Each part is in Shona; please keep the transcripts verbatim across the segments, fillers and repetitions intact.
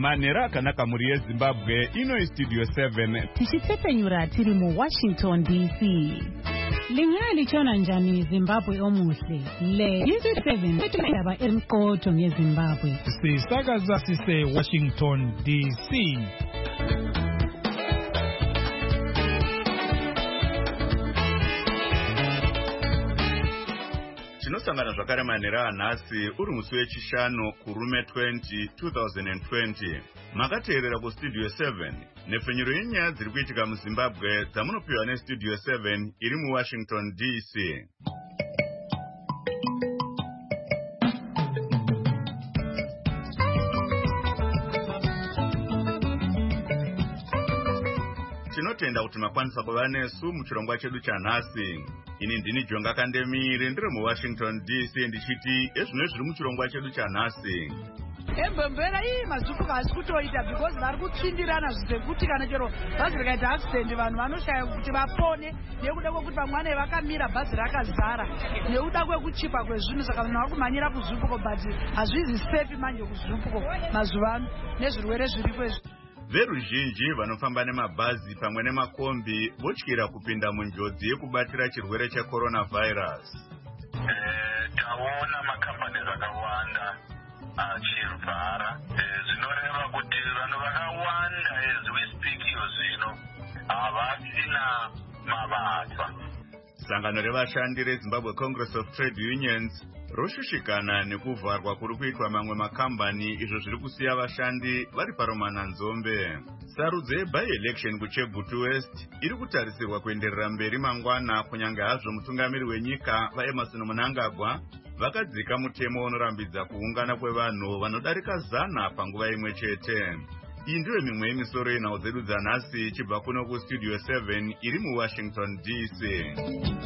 manhero akanaka mhuri yeZimbabwe. Ino Studio seven tichitsepenyura tiri mu Washington D C. Lingaya lichona njani Zimbabwe omuhle. Le Studio seven ndaba emqotho ngeZimbabwe. Sisakaza sise Washington D C. Tinosangana zvakare manhero anhasi uri musi wechishanu kurume twenty twenty twenty. Makateerera kuStudio seven nepfenyuro yenyaya dziri kuitika muZimbabwe dzamunopiwa neStudio seven iri muWashington D C. Tinotenda kuti makwanisa kuva nesu muchirongwa chedu chanhasi. Ini ndini Jonga Kandemire ndiri muWashington D C ndichiti ezvino zviri muchirongwa chedu chanhasi. Embembera iyi mazupuka asi kutoita because vari kutsindirana zvekuti kana chero bhazi rikaita accident vanhu vanoshaya kuti vapone nekuda kwekuti vamwe vakamira bhazi rakazara nekuda kwekuchipa kwezvinhu saka vanhu vari kumhanyira kuzupuko but hazvizi safe manje kuzupuko mazuva ano nezvirwere zviripo izvi. Veruzhinji vanofamba nemabhazi pamwe nemakombi votyira kupinda munjodzi yekubatira chirwere cheCoronavirus. Eh, taona makambani akawanda achirwara. Zvinoreva kuti vanhu vakawanda as we speak iyo zvino havasina mabasa. Sangano revashandi reZimbabwe Congress of Trade Unions roshushikana nekuvharwa kuri kuitwa mamwe makambani izvo zviri kusiya vashandi vari paromananzombe. Sarudzo yeby-election kuChegutu West iri kutarisirwa kuenderera mberi mangwana kunyange hazvo mutungamiri wenyika vaEmmerson Mnangagwa vakadzika mutemo unorambidza kuungana kwevanhu vanodarika zana panguva imwe chete. Iyi ndiyo mimwe yemisoro yenhau dzedu dzanhasi chibva kuno kuStudio seven iri muWashington D C.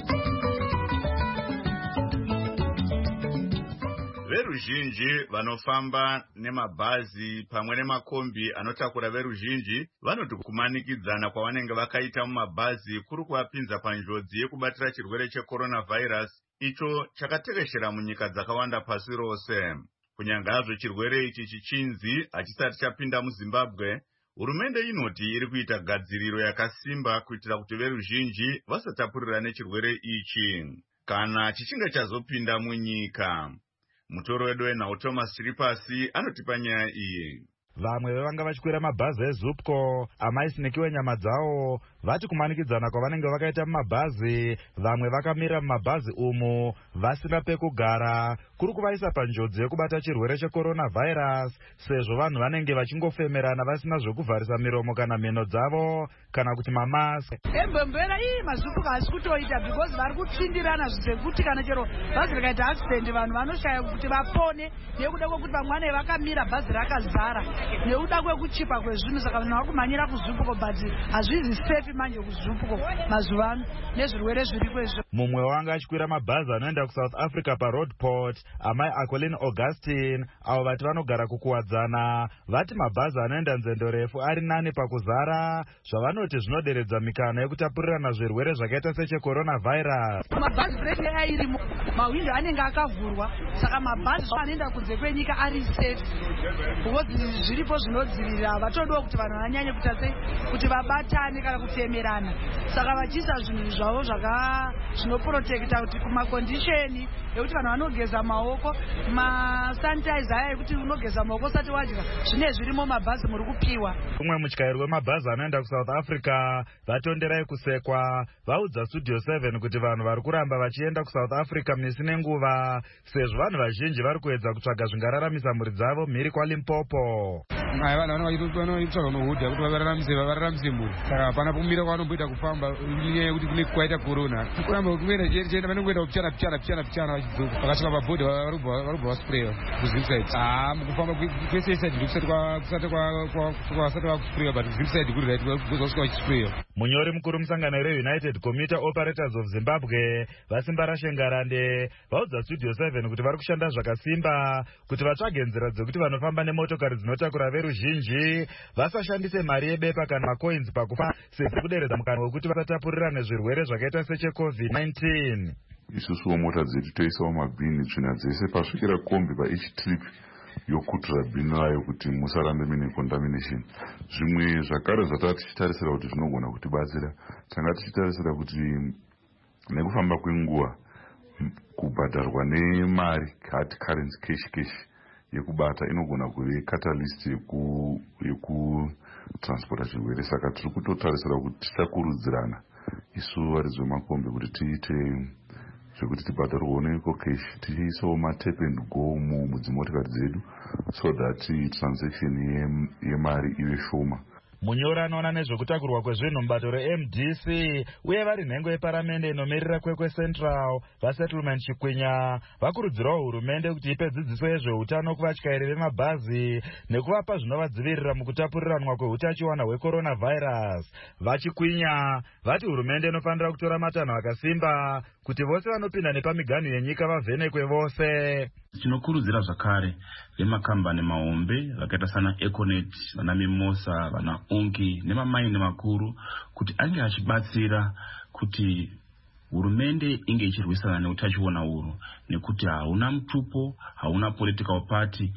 Veruzhinji vanofamba nemabhazi pamwe nemakombi anotakura veruzhinji vanoti kumanikidzana kwavanenge vakaita mumabhazi kuri kuvapinza panjodzi yekubatira chirwere cheCoronavirus icho chakatekeshera munyika dzakawanda pasi rose. Kunyange hazvo chirwere ichi chichinzi hachisati chapinda muZimbabwe, hurumende inoti iri kuita gadziriro yakasimba kuitira kuti veruzhinji vasatapurira nechirwere ichi kana chichinge chazopinda munyika. Mutoro wedu wenhau Thomas Chiripasi anotipa nyaya iyi. Vamwe vevanga vachikwira mabhazi eZupco amaisinikiwe nyama dzavo vati kumanikidzana kwavanenge vakaita mumabhazi, vamwe vakamira mumabhazi umu vasina pekugara kuri kuvaisa panjodzi yekubata chirwere cheCoronavirus sezvo vanhu vanenge vachingofemerana vasina zvekuvharisa miromo kana mhino dzavo kana kuti mamask. Embembera iyi mazupuka asi kutoita because vari kutsindirana zvekuti kana chero bhazi rikaita accident vanhu vanoshaya kuti vapone nekuda kwekuti vamwe vakamira bhazi rakazara nekuda kwekuchipa kwezvinhu saka vanhu vari kumhanyira kuZupco but hazvizi safe manje kuZupco mazuva ano nezvirwere zviripo izvo. Mumwe wanga achikwira mabhazi anoenda kuSouth Africa paRoadport amai Acolin Augustine avo vati vanogara kukuwadzana vati mabhazi anoenda nzendo refu ari nani pakuzara zvavanoti zvinoderedza mikana yekutapurirana zvirwere zvakaita secheCoronavirus. Mabhazi breki airimo mahwindo anenge akavhurwa saka mabhazi anoenda kunze kwenyika ari safe because zviripo zvinodzivirira vatodiwa kuti vanhu vanyanye kuita sei kuti vabatane kana kufemerana saka vachiisa zvinhu zvavo zvaka zvinoprotekta kuti kumakondisheni ekuti vanhu vanogeza maoko masanitizer aya ekuti unogeza maoko usati wadya zvine zvirimo mabhazi muri kupiwa. Umwe mutyairi wemabhazi anoenda kuSouth Africa vatonderai kusekwa vaudza Studio seven kuti vanhu vari kuramba vachienda kuSouth Africa misi nenguva sezvo vanhu vazhinji vari kuedza kutsvaga zvingararamisa mhuri dzavo mhiri kwaLimpopo. Hai vanhu vanoitsvaga nohudha kuti vararamise vararamise mhuri saka hapana kumira kwanomboita kufamba nyaya yekuti kune kwaita corona kuramba kuenda chienda vanongoenda kupichana pichana pichana pichana vachidzoka vakasvika pabhodhi varubva vaspreya kuzimside ah mukufamba kwese side kusati kwasati vakuspreya but zimside kuri right vasvika vachispreya. Munyori mukuru musangano reUnited Commuter Operators of Zimbabwe Vasimba Rashengarande vaudza Studio seven kuti vari kushanda zvakasimba kuti vatsvage nzira dzekuti vanofamba nemotokari dzinotakura veruzhinji vasashandise mari yebepa kana macoins pakufa sekuderedza mukana wekuti vasatapurirane zvirwere zvakaita secheCovid nineteen. Isusuwo mota dzedu toisawo mabhini tsvina dzese pasvikira kombi paeach trip yokutura bhini rayo kuti musarambe mine contamination. Zvimwe zvakare zvatava tichitarisira kuti zvinogona kutibatsira, tanga tichitarisira kuti nekufamba kwenguva kubhadharwa nemari hard currency cash cash yekubata inogona kuve catalyst yeku yekutransporta zvirwere. Saka tiri kutotarisira kuti tichakurudzirana isu varidzi vemakombi kuti tiite zvekuti tibhadharwawo neko cash, tiisawo matap and go mudzimotikari dzedu so that transaction yemari ive shoma. Munyori anoona nezvekutakurwa kwezvinhu mubato re-M D C uye vari nhengo yeparamende inomirira kwekwe Central vaSettlement Chikwinya vakurudzirawo hurumende kuti ipe dzidziso yezveutano kuvatyairi vemabhazi nekuvapa zvinovadzivirira mukutapuriranwa kweutachiwana hwecoronavirus. VaChikwinya vati hurumende inofanira kutora matanho akasimba kuti vose vanopinda nepamiganhu yenyika vavhenekwe vose. Tinokurudzira zvakare vemakambani mahombe vakaita sana Econet, vana Mimosa, vana Unki nemamaini makuru kuti ange achibatsira kuti hurumende inge ichirwisana neutachiona uru, nekuti hauna mutupo, hauna political party,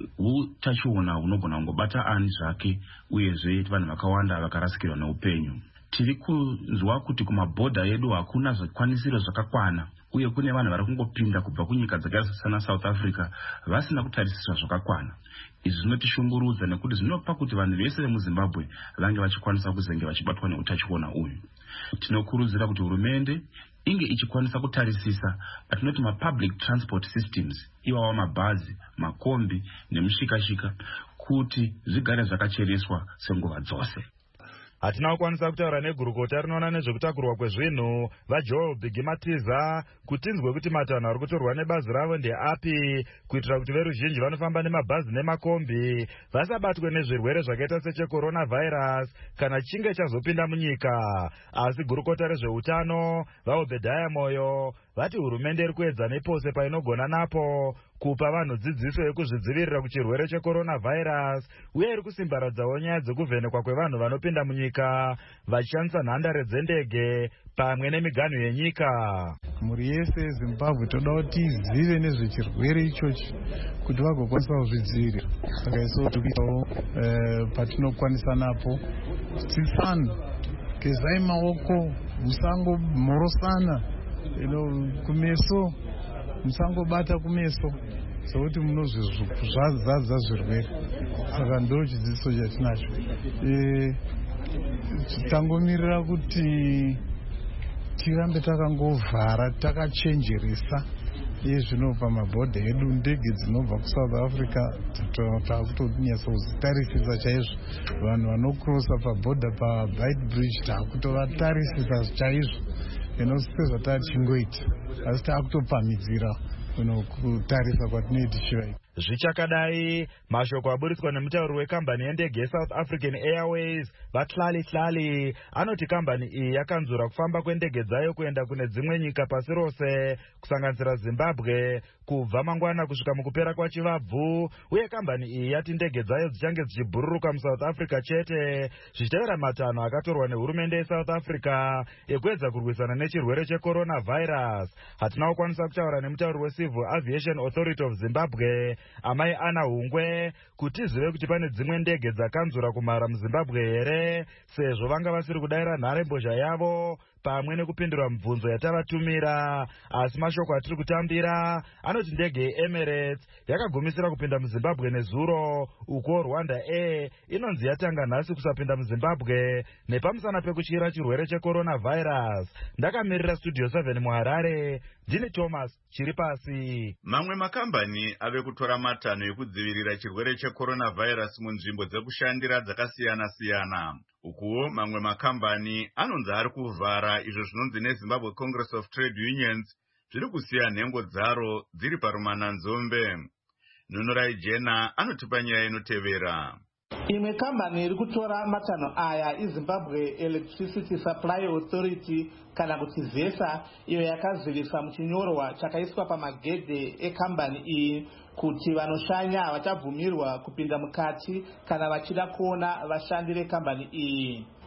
utachiona unogona kungobata ani zvake uyezve vanhu vakawanda vakarasikirwa neupenyu. Tiri kunzwa kuti kumabhodha edu hakuna zvikwanisiro zvakakwana uye kune vanhu vari kungopinda kubva kunyika dzakaita sana South Africa vasina kutarisiswa zvakakwana. Izvi zvinotishungurudza nekuti zvinopa kuti vanhu vese vemuZimbabwe vange vachikwanisa kuzenge vachibatwa neutachiona uyu. Tinokurudzira kuti hurumende inge ichikwanisa kutarisisa patinoti mapublic transport systems, iwawa mabhazi, makombi nemushikashika, kuti zvigare zvakachereswa senguva dzose. Hatina kukwanisa kutaura negurukota rinoona nezvekutakurwa kwezvinhu vaJoel Bigimatiza kuti tinzwe kuti matanho ari kutorwa nebazi ravo ndeapi kuitira kuti veruzhinji vanofamba nemabhazi nemakombi vasabatwe nezvirwere zvakaita sechecoronavirus kana chinge chazopinda munyika. Asi gurukota rezveutano vaObedhaya Moyo vati hurumende iri kuedza nepose painogona napo kupa vanhu dzidziso yekuzvidzivirira kuchirwere checoronavirus uye iri kusimbaradzawo nyaya dzekuvhenekwa kwevanhu vanopinda munyika vachishandisa nhandare dzendege pamwe nemiganhu yenyika. Mhuri yese yeZimbabwe toda kuti izive nezvechirwere ichochi kuti vagokwanisa kuzvidzivirira. Saka isu tikuitawo patinokwanisa napo tsitsana, gezai maoko, musangomhorosana kumeso, musangobata kumeso sokuti munozvazadza zvirwere. Saka ndo chidzidzo chatinacho. Tangomirira kuti tirambe takangovhara takachenjeresa iye zvino pamabhodha edu, ndege dzinobva kuSouth Africa takutonyaso kuzitarisisa chaizvo. Vanhu vanokrosa pabhodha paBeitbridge takutovatarisisa chaizvo sezvatichingoita, asi takutopamhidzira kutarisa kwatinoitishiva. Zvichakadai, mashoko aburitswa nemutauri wekambani yendege yeSouth African Airways vaTlali Tlali anoti kambani iyi yakanzura kufamba kwendege dzayo kuenda kune dzimwe nyika pasi rose kusanganisira Zimbabwe kubva mangwana kusvika mukupera kwachivabvu, uye kambani iyi yati ndege dzayo dzichange dzichibhururuka muSouth Africa chete zvichitevera matanho akatorwa nehurumende yeSouth Africa ekuedza kurwisana nechirwere checoronavirus. Hatina kukwanisa kutaura nemutauri weCivil Aviation Authority of Zimbabwe Amai Ana Hungwe kuti zive kuti pane dzimwe ndege dzakanzura kumhara muZimbabwe here, sezvo vanga vasiri kudayira nharembozha yavo pamwe nekupindura mibvunzo yatavatumira. Asi mashoko atiri kutambira anoti ndege yeEmirates yakagumisira kupinda muZimbabwe nezuro, uko Rwanda Air inonzi yatanga nhasi kusapinda muZimbabwe nepamusana pekutyira chirwere checoronavirus. Ndakamirira Studio seven muHarare, ndini Thomas Chiripasi. Mamwe makambani ave kutora matanho ekudzivirira chirwere checoronavirus munzvimbo dzekushandira dzakasiyana-siyana. Ukuwo mamwe makambani anonzi ari kuvhara, izvo zvinonzi neZimbabwe Congress of Trade Unions zviri kusiya nhengo dzaro dziri parumananzombe. Nunurai Jena anotipa nyaya inotevera. Imwe kambani iri kutora matanho aya iZimbabwe Electricity Supply Authority kana kuti ZESA, iyo yakazivisa muchinyorwa chakaiswa pamagedhe ekambani iyi kuti vanoshanya vachabvumirwa kupinda mukati kana vachida kuona vashandi vekambani iyi.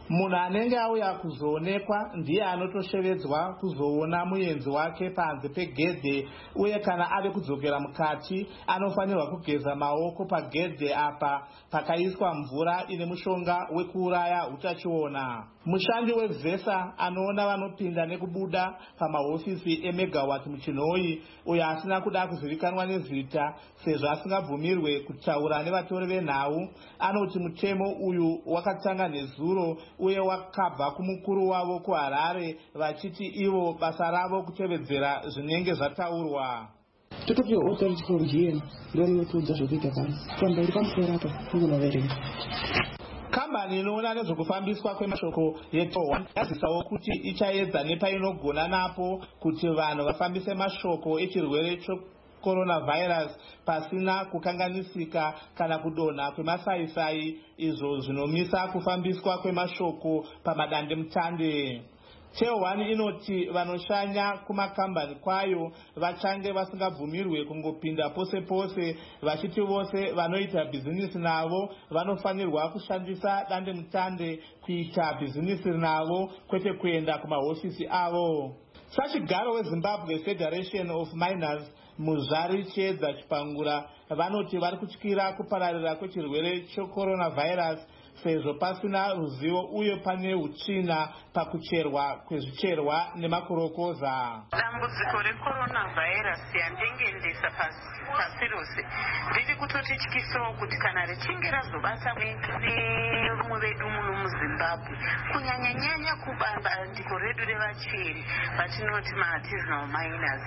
Munhu anenge auya kuzoonekwa ndiye anotoshevedzwa kuzoona muenzi wake panze pegedhe, uye kana ave kudzokera mukati anofanirwa kugeza maoko pagedhe apa pakaiswa mvura ine mushonga wekuuraya utachiona. Mushandi wevhesa anoona vanopinda nekubuda pamahofisi eMegawatt muChinhoyi, uyo asina kuda kuzivikanwa nezita sezvo asingabvumirwe kutaura nevatori venhau, anoti mutemo uyu wakatanga nezuro uye wakabva kumukuru wavo kuHarare, vachiti ivo basa ravo kutevedzera zvinenge zvataurwa. Totopiwa authority from G M ndio inotuudza zvokuita pano famba iri pamusoro apa ungoverenga. Kambani inoona nezvekufambiswa kwemashoko yeTohwa yazisawo kuti ichaedza nepainogona napo kuti vanhu vafambise mashoko echirwere coronavirus pasina kukanganisika kana kudonha kwemasaisai, izvo zvinomisa kufambiswa kwemashoko pamadandemutande. Tehwan inoti vanoshanya kumakambani kwayo vachange vasingabvumirwe kungopinda pose pose, vachiti vose vanoita bhizinisi navo vanofanirwa kushandisa dandemutande kuita bhizinisi navo, kwete kuenda kumahofisi avo. Sachigaro weZimbabwe Federation of Miners Muzvari Chiedza Chipangura vanoti vari kutyira kupararira kwechirwere checoronavirus sezvo pasina ruzivo uye pane hutsvina pakucherwa kwezvicherwa nemakurokoza. Dambudziko recoronavirus yandengendesa pasi rose riri kutotityisawo kuti kana richinge razobata nevamwe vedu muno muZimbabwe, kunyanyanyanya kubandiko redu revacheri vatinoti maartisanal miners,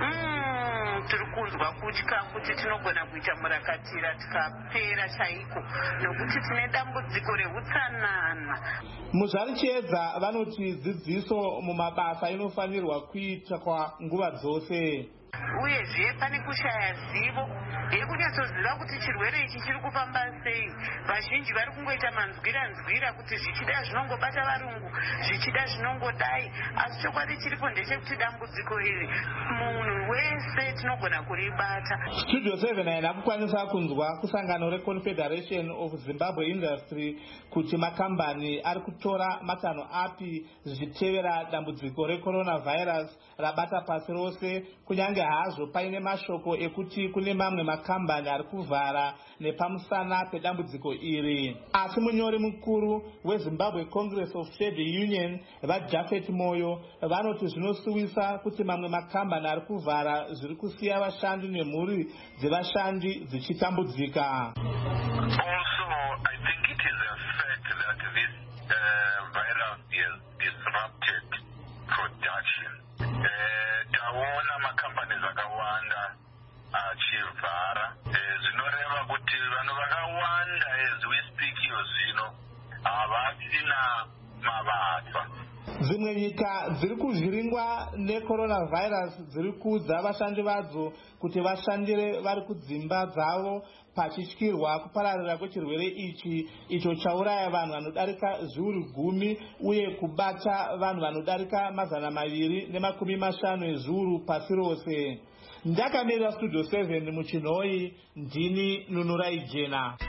mm, tiri kunzwa kutya kuti tinogona kuita murakatira tikapera chaiko nokuti tine dambudziko rehutsanana. Muzvari Chiedza vanoti dzidziso mumabasa inofanirwa kuitwa nguva dzose. Uyezve pane kushaya zivo yekunyatsoziva kuti chirwere ichi chiri kufamba sei. Vazhinji vari kungoita manzwira nzwira kuti zvichida zvinongobata varungu, zvichida zvinongodai, asi chokwadi chiripo ndechekuti dambudziko iri munhu wese tinogona kuribata. Studio seven haina kukwanisa kunzwa kusangano reConfederation of Zimbabwe Industry kuti makambani ari kutora matanho api zvichitevera dambudziko recoronavirus rabata pasi rose, kunyange hazvo paine mashoko ekuti kune mamwe makambani ari kuvhara nepamusana pedambudziko iri. Asi munyori mukuru weZimbabwe Congress of Trade Union vaJafet Moyo vanoti zvinosuwisa kuti mamwe makambani ari kuvhara zviri kusiya vashandi nemhuri dzevashandi dzichitambudzika. Also, I think it is a fact that this uh, virus has disrupted production. Taona makambani akawanda achivhara, zvinoreva kuti vanhu vakawanda as we speak iyo zvino havasina mabasa. Dzimwe nyika dziri kuzviringwa necoronavirus dziri kuudza vashandi vadzo kuti vashandire vari kudzimba dzavo pachityirwa kupararira kwechirwere ichi, icho chauraya vanhu vanodarika zviuru gumi uye kubata vanhu vanodarika mazana maviri nemakumi mashanu ezviuru pasi rose. Ndakamirira Studio seven muChinhoyi, ndini Nunurai Jena.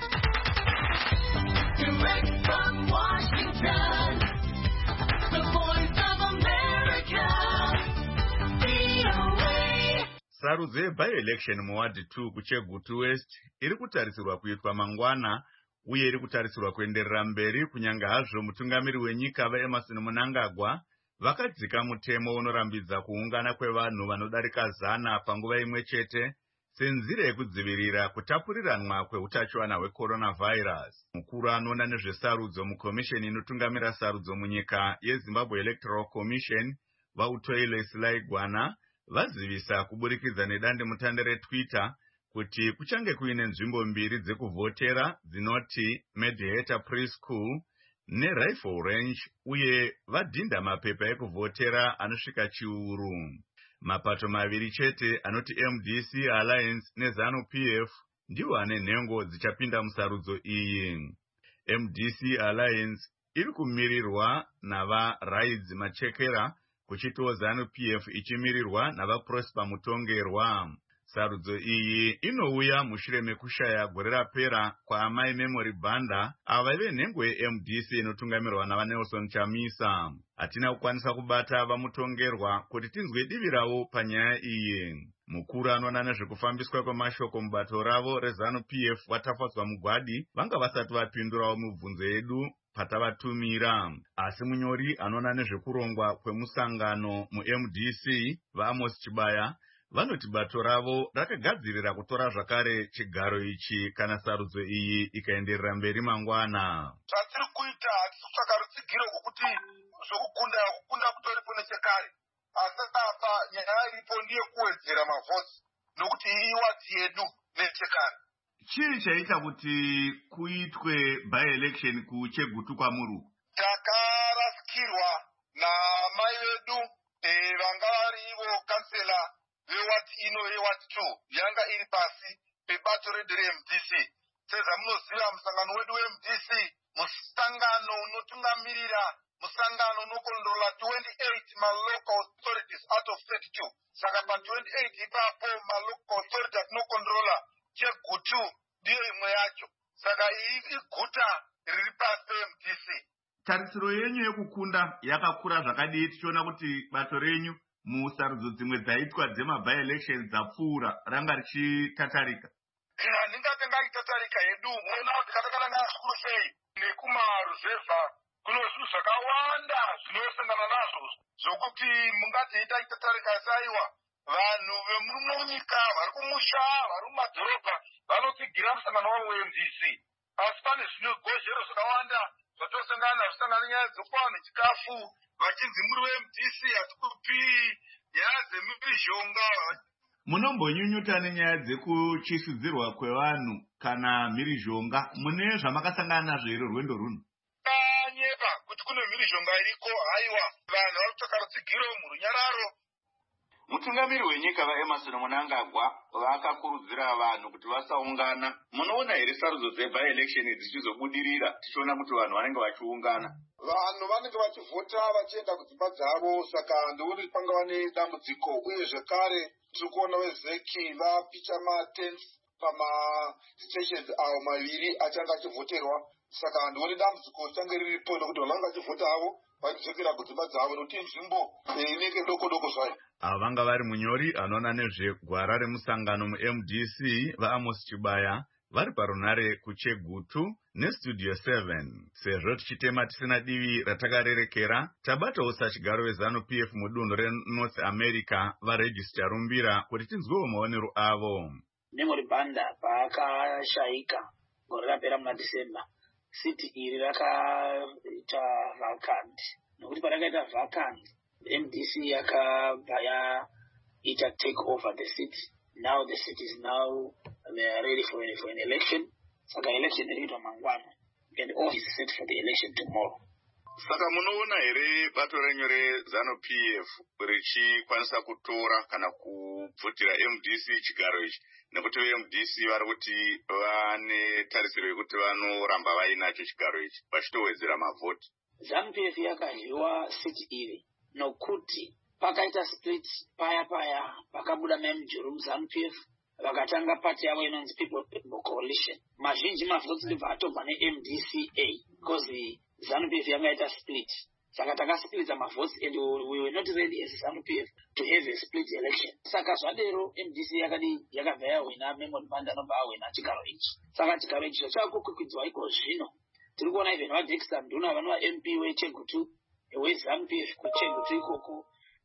Direct from Washington, the voice of America, V O A. Sarudzo by-election muward two kuChegutu West iri kutarisirwa kuitwa mangwana uye iri kutarisirwa kuenderera mberi, kunyange hazvo mutungamiri wenyika vaEmmerson Mnangagwa vakadzika mutemo unorambidza kuungana kwevanhu vanodarika zana panguva imwe chete senzira yekudzivirira kutapuriranwa kweutachiwana hwecoronavirus. Mukuru anoona nezvesarudzo mukomisheni inotungamira sarudzo munyika yeZimbabwe Electoral Commission vaUtoile Silaigwana vazivisa kuburikidza nedandemutande reTwitter kuti kuchange kuine nzvimbo mbiri dzekuvhotera dzinoti Mediator Preschool neRifle Range, uye vadhinda mapepa ekuvhotera anosvika chiuru. Mapato maviri chete anoti M D C Alliance neZanu P F ndiwo ane nhengo dzichapinda musarudzo iyi. M D C Alliance iri kumirirwa navaRaids Machekera, kuchitiwo Zanu P F ichimirirwa navaProsper Mutongerwa. Sarudzo iyi inouya mushure mekushaya gore rapera kwaamai Memory Banda ava vaive nhengo ye-M D C inotungamirwa navaNelson Chamisa. Hatina kukwanisa kubata vamutongerwa kuti tinzwe divi ravo panyaya iyi. Mukuru anoona nezvekufambiswa kwemashoko mubato ravo reZANU-P F watafadzwa Mugwadi vanga vasati vapindurawo mibvunzo yedu patavatumira. Asi munyori anoona nezvekurongwa kwemusangano mu-M D C vaAmos Chibaya vanoti bato ravo rakagadzirira kutora zvakare chigaro ichi kana sarudzo iyi ikaenderera mberi mangwana. Zvatiri kuita hatisi kutsvaka rutsigiro rwokuti zvokukunda kukunda kutoripo nechekare. Asi apa nyaya iripo ndiye kuwedzera mavhotsi nokuti iwati yedu nechekare. Chii chaita kuti kuitwe by-election kuChegutu kwamuru? Takarasikirwa namai vedu vanga varivo kansela vewati ino yewati two yanga iri pasi pebato redu re-M D C. Sezamunoziva musangano wedu we-M D C musangano unotungamirira musangano unokondrola twenty-eight ma-local authorities out of thirty-two. Saka pa twenty-eight ipapo ma-local authorities anokondrola Chegutu ndiyo imwe yacho. Saka iyi iguta riri pasi pe-M D C. Tarisiro yenyu yekukunda yakakura zvakadii tichiona kuti bato renyu musarudzo dzimwe dzaitwa dzema-by-election dzapfuura ranga richitatarika? Handingati ngaiitatarika yedu muona kuti katakatanga zvikuru sei nekumaruzevha kuno zvinhu zvakawanda zvinosangana nazvo zvokuti mungati itaitatarika saiwa vanhu vemunyika vari kumusha vari mumadhorobha vanotsigira musangano wavo we-M D C. Asi pane zvinogozhero zvakawanda zvatosangana zvisangana nyaya dzokupa vanhu chikafu vachinzi muri we-M D C hatikupi nyaya dzemhirizhonga. Munombonyunyuta nenyaya dzekuchisudzirwa kwevanhu kana mhirizhonga mune zvamakasangana nazvo iro rwendo runo? Kanyepa kuti kune mhirizhonga iriko haiwa vanhu vari kutsvaka rutsigiro murunyararo. Mutungamiri wenyika vaEmmerson Mnangagwa vakakurudzira vanhu kuti vasaungana. Munoona here sarudzo dze-by-election dzichizobudirira tichiona kuti vanhu vanenge vachiungana? Vanhu vanenge vachivhota vachienda kudzimba dzavo, saka ndokuti pangava nedambudziko. Uye zvekare tiri kuona vezeki vapicha matents pamastations avo maviri achanga achivhoterwa. Saka ndokuti dambudziko change riripo nokuti vanhu vanga vachivhota havo vachidzokera kudzimba dzavo nokuti nzvimbo inenge doko doko zvayo. Ava vanga vari munyori anoona nezvegwara remusangano mu-M D C vaAmos Chibaya vari parunare kuChegutu nestudio seven. Sezvo tichitema tisina divi ratakarerekera, tabatawo sachigaro weZANU-P F mudunhu reNorth America varegista rumbira kuti tinzwewo maonero avo. Memory Banda paakashaika gore rapera muna December, siti iri rakaita vacant. Nokuti parakaita vacant, M D C yakabva yaita take over the city. Now the city is now they are ready for, for an election. Saka election iriitwa mangwana. And all is set for the election tomorrow. Saka munoona here bato renyu reZANU-P F richikwanisa kutora kana kubvutira M D C chigaro ichi? Nekuti M D C vari kuti vane tarisiro yekuti vanoramba vainacho chigaro ichi vachitowedzera mavhoti. ZANU-P F yakadyiwa siti iri nokuti pakaita split paya paya pakabuda memujuru muZANU-P F vakatanga pati yavo inonzi People People Coalition. Mazhinji mavhotsi ndibva atobva ne-M D C A because ZANU-P F yangaita split. Saka takasplita mavhotsi and we were not ready as ZANU-P F to have a split election. Saka zvadero M D C yakadi yakabva yawina Memory Banda anobva awina chigaro ichi. Saka chigaro ichi chakukwikwidzwa iko zvino. Tiri kuona even vaDexter Nduna vanova M P weChegutu weZANU-P F kuChegutu ikoko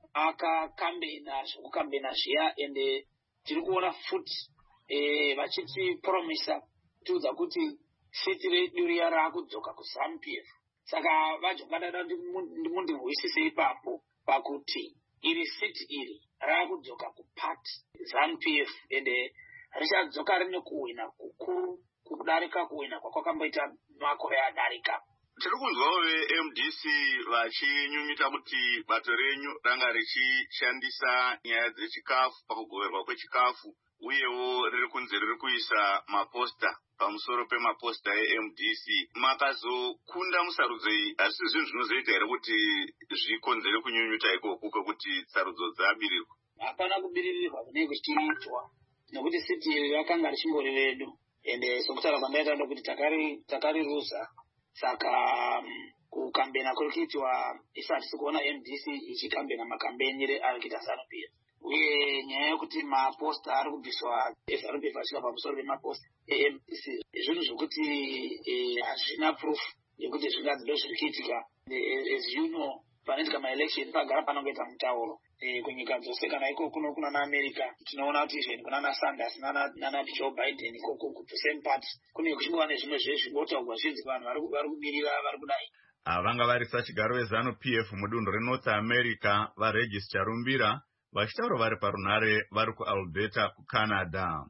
akakambena zvekukambena zviya ende tiri kuona futi eh vachiti promisa tiudza kuti siti redu riya raakudzoka kuZANU-P F. Saka vajokanana ndimundinzwisise ipapo pakuti iri siti iri raakudzoka kupati ZANU-P F ende richadzoka rine kuwina kukuru kudarika kuwina kwakakamboita makore adarika. Tiri kunzwawo ve-M D C vachinyunyuta kuti bato renyu ranga richishandisa nyaya dzechikafu pakugoverwa kwechikafu uyewo riri kunze riri kuisa maposta pamusoro pemaposta e-M D C. Makazokunda musarudzo iyi, asi zvinhu zvinozoita here kuti zvikonzere kunyunyuta ikoko kwekuti sarudzo dzabirirwa? Hapana kubiririrwa kunenge kuchiitwa. nokuti city iri rakanga richimbori redu ende sokutaura kwandaita ndo kuti takari takariruza saka um, kukambena kuri kuitwa isati sikuona M D C ichikambena makambeni ari kuita ZANU P F uye nyaya yekuti maposta ari kubviswa ZANU P F achika pamusoro pemaposta e-M D C zvinhu zvokuti hazvina proof yekuti zvingadzi ndo zviri kuitika. As you know, panoitika maelection pagara panongoita mutauro kunyika dzose kana iko kuno kuna naAmerica tinoona kuti izveni kuna naSanders nana Joe Biden ikoko ku same party kune kuchimbova nezvimwe zvezvibotaurwa zvinzi vanhu vari kubirira vari kudai. Vanga vari sachigaro weZANU P F mudunhu reNorth America vaRegis Charumbira vachitaura vari parunhare vari kuAlberta kuCanada.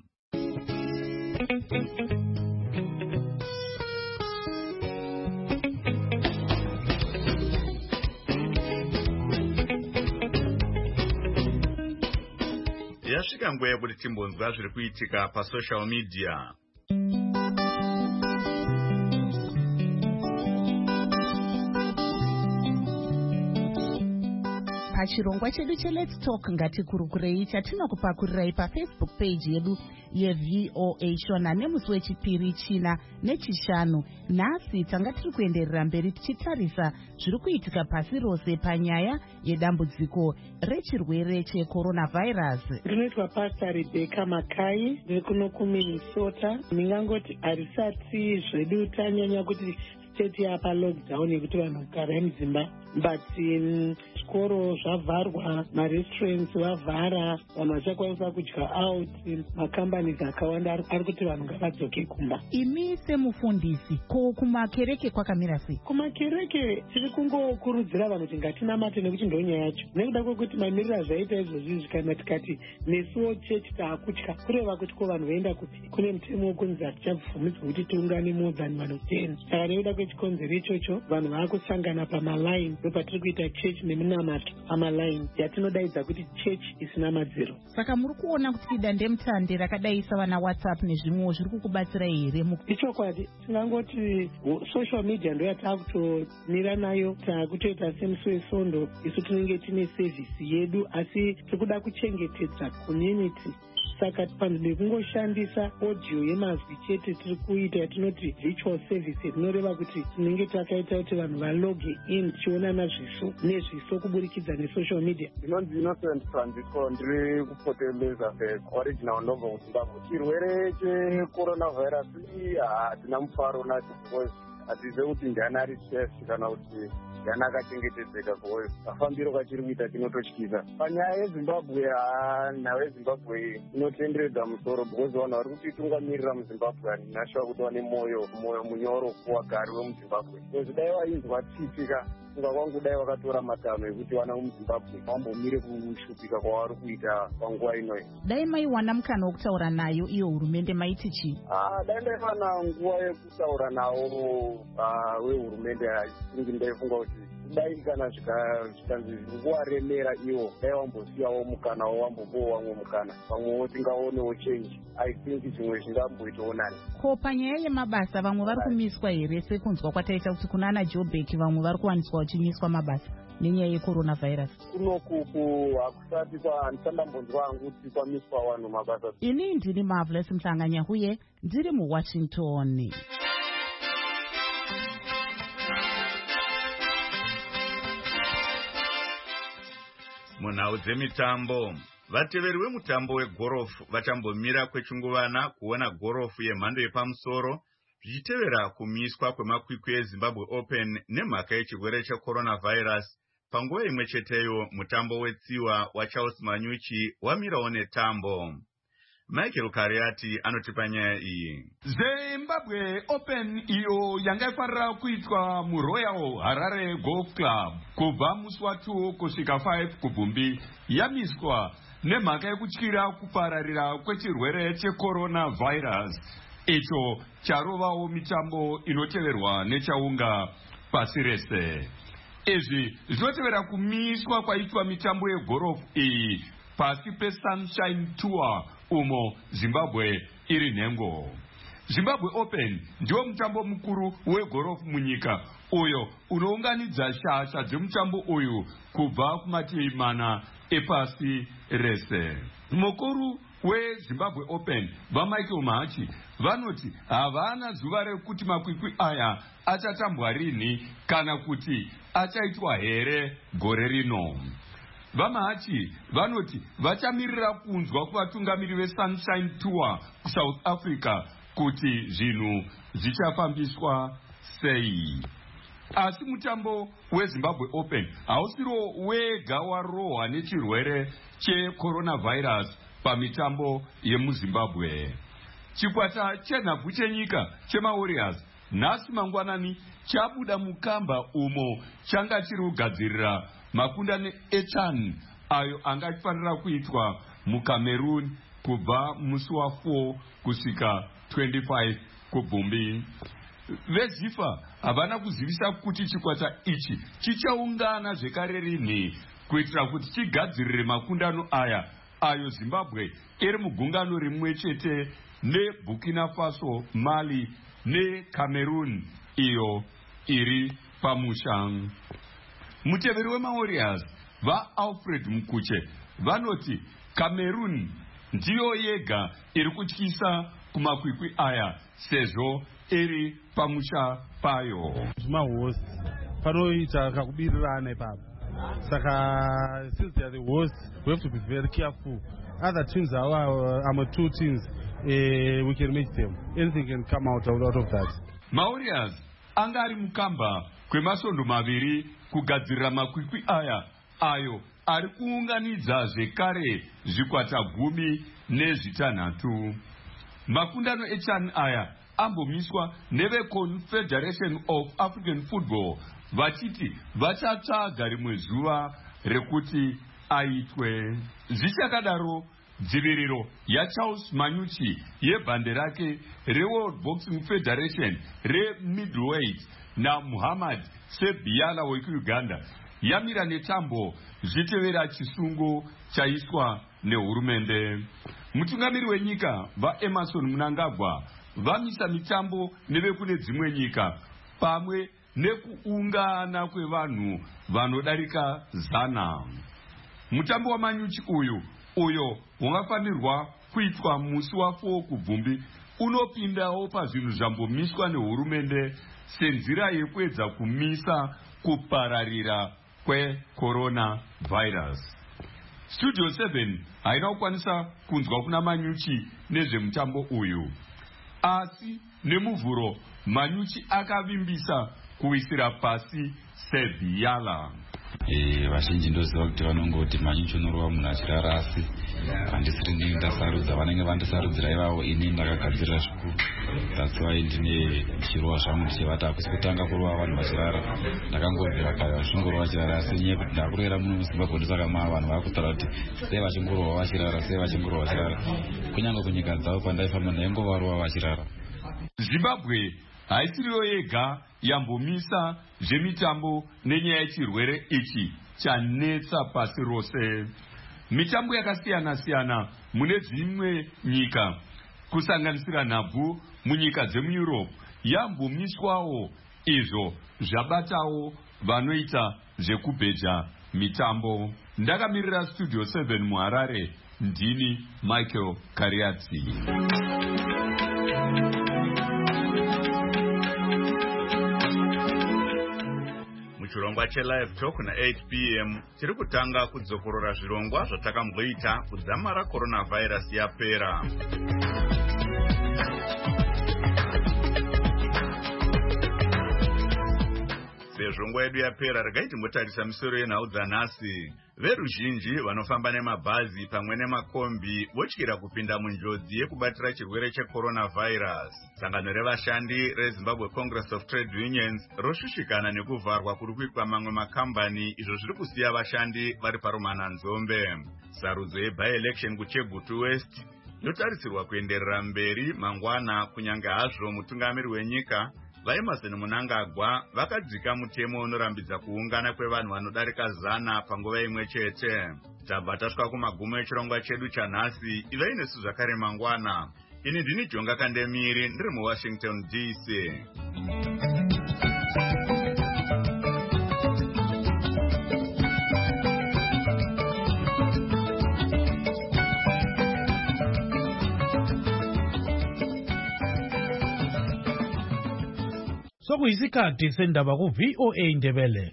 Yasvika nguva yekuti timbonzwa zviri kuitika pasocial media. Pachirongwa chedu che Let's Talk ngatikurukurei chatinokupakurirai paFacebook page yedu yeV O A Shona nemusi wechipiri china nechishanu. Nhasi tanga tiri kuenderera mberi tichitarisa zviri kuitika pasi rose panyaya yedambudziko rechirwere checoronavirus. Ndinoitwa Pastor Rebecca Makai ndiri kuno kuMinnesota. Ndingangoti harisati zvedu tanyanya kuti state yapa lockdown yekuti vanhu kugara mudzimba but zvikoro zvavharwa, marestaurants vavhara, vanhu vachakwanisa kudya out, macompanies akawanda ari kuti vanhu ngavadzoke kumba. Imi semufundisi ko kumakereke kwakamira sei? Kumakereke tiri kungokurudzira vanhu kuti ngatinamate nekuti ndonyaya yacho. Nekuda kwekuti mamiriro azvaita izvozvi kana tikati nesuwo chechi taakutya kureva kuti ko vanhu vaenda kuti kune mutemo wokunzi hatichabvumidzwi kuti tiungane muungano ten. Saka nekuda kwechikonzero ichocho vanhu vaakusangana pamaline ndopatiri kuita chechi nemunamato pamaline yatinodaidza kuti chechi isina madziro. Saka muri kuona kuti dandemutande rakadaisa vana WhatsApp nezvimwewo zviri kukubatsira here? Ichokwadi tingangoti social media ndo yataakutomira nayo, taakutoita semusi wesondo isu tinenge tine sevhisi yedu asi tikuda kuchengetedza community. Saka panzvimbo yekungoshandisa audio yemazwi chete tiri kuita yatinoti virtual service inoreva kuti tinenge takaita kuti vanhu valoge in tichionana zviso nezviso kuburikidza nesocial media. Ndinonzi Innocent Francisco ndiri kupoteleza original ndobva kuZimbabwe. Chirwere checoronavirus hatina mufaro nacho because hatizivi kuti ndiani ari safe kana kuti ndiani akachengetedzeka kuoyo. Kafambiro kachiri kuita chinototyisa. Panyaya yeZimbabwe, nhau yeZimbabwe inotenderedza musoro because vanhu vari kutitungamirira muZimbabwe handina shuwa kuti vane mwoyo mwoyo munyoro kuwagari wemuZimbabwe. Because dai vainzwa tichitika kunga kwangu dai vakatora matanho ekuti vana muZimbabwe vambomire kushupika kwavari kuita panguva inoyi. Dai maiwana mukana wokutaura nayo iyo hurumende maiti chii? Ah, dai ndaiwana nguva yekutaura navo vehurumende hasingi ndaifunga kuti dai kana zvikanzi nguvaremera ivo dai vambosiyawo mukana wavambopowo vamwe mukana vamwewo tingaonewo change. I think zvimwe zvingamboitawo nani. Ko panyaya yemabasa vamwe vari kumiswa here sekunzwa kwataita kuti kuna ana Joburg vamwe vari kuwaniswa vachimiswa mabasa nenyaya yecoronavirus? Kunokuku hakusati handisandambonzwa hangu kuti kwamiswa vanhu mabasa. Ini ndini Marvelous Mhlanganya huye ndiri muWashington. Munhau dzemitambo, vateveri vemutambo wegorofu vachambomira kwechinguvana kuona gorofu yemhando yepamusoro zvichitevera kumiswa kwemakwikwi eZimbabwe Open nemhaka yechirwere checoronavirus. Panguva imwe cheteyo mutambo wetsiwa waCharles Manyuchi wamirawo netambo. Michael Kariati anotipa nyaya iyi. Zimbabwe Open iyo yanga ifarira kuitwa muRoyal Harare Golf Club kubva musi watu kusvika five kubvumbi yamiswa nemhaka yekutyira kupararira kwechirwere checoronavirus icho charovawo mitambo inoteverwa nechaunga pasi rese. Izvi zvinotevera kumiswa kwaitwa mitambo yegorofu iyi pasi peSunshine Tour umo Zimbabwe iri nhengo. Zimbabwe Open ndiwo mutambo mukuru wegorofu munyika uyo unounganidza shasha dzemutambo uyu kubva kumativi mana epasi rese. Mukuru weZimbabwe Open vaMichael Mahachi vanoti havana zuva rekuti makwikwi aya achatambwa rini kana kuti achaitwa here gore rino. VaMahachi vanoti vachamirira kunzwa kuvatungamiri veSunshine Tour kuSouth Africa kuti zvinhu zvichafambiswa sei. Asi mutambo weZimbabwe Open hausiro wega warohwa nechirwere checoronavirus pamitambo yemuZimbabwe. Chikwata chenhabvu chenyika chemaWarriors nhasi mangwanani chabuda mukamba umo changa chiri kugadzirira makundane eChan ayo anga achifanira kuitwa muCameroon kubva musi wa4 kusvika twenty-five kubvumbi. VeZIFA havana kuzivisa kuti chikwata ichi chichaungana zvekare rini kuitira kuti chigadzirire makundano aya ayo Zimbabwe iri mugungano rimwe chete neBurkina Faso, Mali neCameroon iyo iri pamusha. Muteveri wemaWarriors vaAlfred Mkuche vanoti Cameroon ndiyo yega iri kutyisa kumakwikwi aya sezvo iri pamusha payo. Mahost panoita kakubirirana ipapo. Saka since they are the host, we have to be very careful. Other teams are our, our two teams. Uh, we can make them. Anything can come out out of that. maWarriors anga ari mukamba kwemasondo maviri kugadzirira makwikwi aya ayo ari kuunganidza zvekare zvikwata gumi nezvitanhatu. Makundano eChan aya ambomiswa neveConfederation of African Football vachiti vachatsvaga rimwe zuva rekuti aitwe. Zvichakadaro dziviriro yaCharles Manyuchi yebhande rake reWorld Boxing Federation remiddleweight naMuhammad Sebiala wekuUganda yamira netambo zvitevera chisungo chaiswa nehurumende. Mutungamiri wenyika vaEmerson Mnangagwa vamisa mitambo nevekune dzimwe nyika pamwe nekuungana kwevanhu vanodarika zana. Mutambo waManyuchi uyu uyo ungafanirwa kuitwa musi wa4 kubvumbi unopindawo pazvinhu zvambomiswa nehurumende senzira yekuedza kumisa kupararira kwecoronavirus. Studio seven haina kukwanisa kunzwa kuna Manyuchi nezvemutambo uyu, asi nemuvhuro Manyuchi akavimbisa kuisira pasi Sebiala. Eh, vazhinji ndoziva kuti vanongoti Manyuchi unorova munhu achirara, asi handisiri ndini ndasarudza, vanenge vandisarudzira ivavo, ini ndakagadzirira zvikuru. That's why ndine chirova zvangu ndichivati hakusi kutanga kurova vanhu vachirara. Ndakangobvira kare vachingorova vachirara, asi nyaya yekuti ndakurera muno muZimbabwe ndosaka maa vanhu vakutaura kuti sei vachingorova vachirara, sei vachingorova vachirara. Kunyange kunyika dzavo pandaifamba ndaingovarova vachirara. Zimbabwe haisiriyo yega yambomisa zvemitambo nenyaya yechirwere ichi chanetsa pasi rose. Mitambo yakasiyana siyana mune dzimwe nyika kusanganisira nhabvu munyika dzemuEurope yambomiswawo, izvo zvabatawo vanoita zvekubheja mitambo. Ndakamirira Studio seven muHarare, ndini Michael Kariatsi. Muchirongwa cheLive Talk na eight p m tiri kutanga kudzokorora zvirongwa zvatakamboita kudzamara coronavirus yapera. Sezvo nguva yedu yapera, regai timbotarisa misoro yenhau dzanhasi. Veruzhinji vanofamba nemabhazi pamwe nemakombi votyira kupinda munjodzi yekubatira chirwere checoronavirus. Sangano revashandi reZimbabwe Congress of Trade Unions roshushikana nekuvharwa kuri kuitwa mamwe makambani, izvo zviri kusiya vashandi vari paromana nzombe. Sarudzo yeby-election kuChegutu West yotarisirwa kuenderera mberi mangwana, kunyange hazvo mutungamiri wenyika vaEmerson Mnangagwa vakadzika mutemo unorambidza kuungana kwevanhu vanodarika zana panguva imwe chete. Tabva tasvika kumagumo echirongwa chedu chanhasi. Ivai nesu zvakare mangwana. Ini ndini Jonga Kandemiri, ndiri muWashington D C. Sokuyisikhathi sendaba ku V O A Ndebele.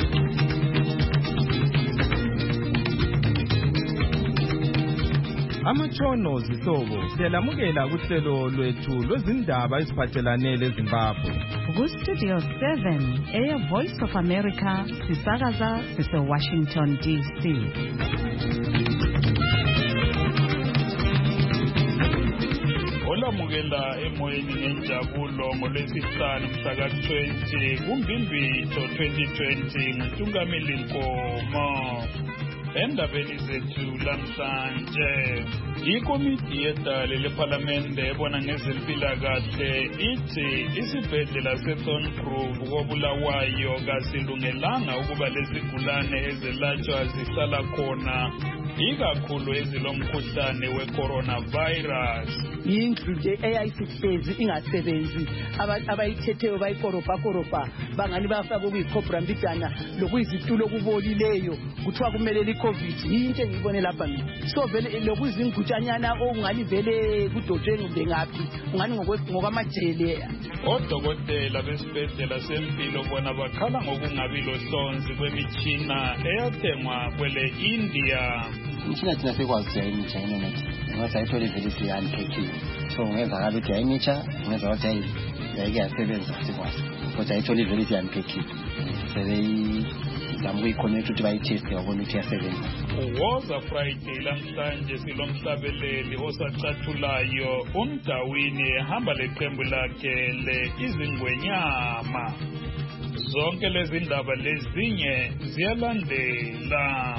Amatshono zihlobo siyalamukela kuhlelo lwethu lwezindaba eziphathelane leZimbabwe. Ku Studio seven, Air Voice of America, sisakaza sise Washington D C. Olamukela emoyeni ngenjabulo ngolwesihlanu mhla ka twenty kuMbimbiso twenty twenty nguNtungameli Nkomo. Endabeni zethu lamhlanje, ikomiti yedale lephalamende ebona ngezempilakahle ithi isibhedlela seThorngrove koBulawayo kasilungelanga ukuba lezigulane ezelatshwa zihlala khona, ikakhulu ezilomkhuhlane we-coronavirus. Indlu nje eyayisihlezi ingasebenzi, abayithetheyo bayikorobha-korobha bangani bafaka okuyicobra mbidana lokuyizitulo okubolileyo kuthiwa kumele i-COVID. Yinto engiyibone lapha mina. So vele lokuzingutshanyana ongani vele kudotshwe ngumbe ngaphi ungani ngokwamajele. Odokotela besibhedlela sempilo bona bakhala ngokungabi lohlonzi kwemitshina eyathengwa kwele India. Imishina thina sekwazi ukuthi yayimitsha internet ngoba ayithole vele siyaniphekiwe, so ngenzakala ukuthi yayimitsha ngenza ukuthi yayike yasebenza sikwazi kodwa ayithole vele siyaniphekiwe sebeyizama ukuyiconnect ukuthi bayitheste babone ukuthi yasebenza. Woza Friday lamhlanje silomhlabeleli osacathulayo uMdawini ehamba leqembu lakhe le Izingwenyama. Zonke lezi ndaba lezinye ziyalandela.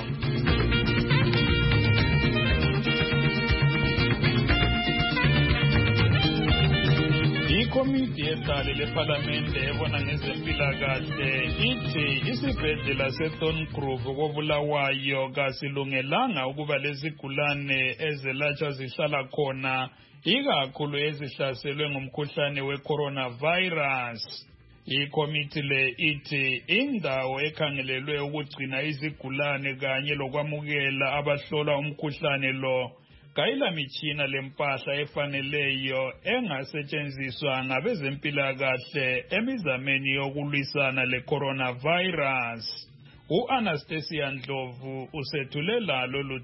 Ikomiti yedale lephalamende ebona ngezempilakahle ithi isibhedlela seThorngrove koBulawayo kasilungelanga ukuba lezigulane ezelatshwa zihlala khona, ikakhulu ezihlaselwe ngumkhuhlane we-coronavirus. Ikomiti le ithi indawo ekhangelelwe ukugcina izigulane kanye lokwamukela abahlola umkhuhlane lo kayila mitshina lempahla efaneleyo engasetshenziswa ngabezempilakahle emizameni yokulwisana le-coronavirus. U-Anastasia Ndlovu usethulela lolu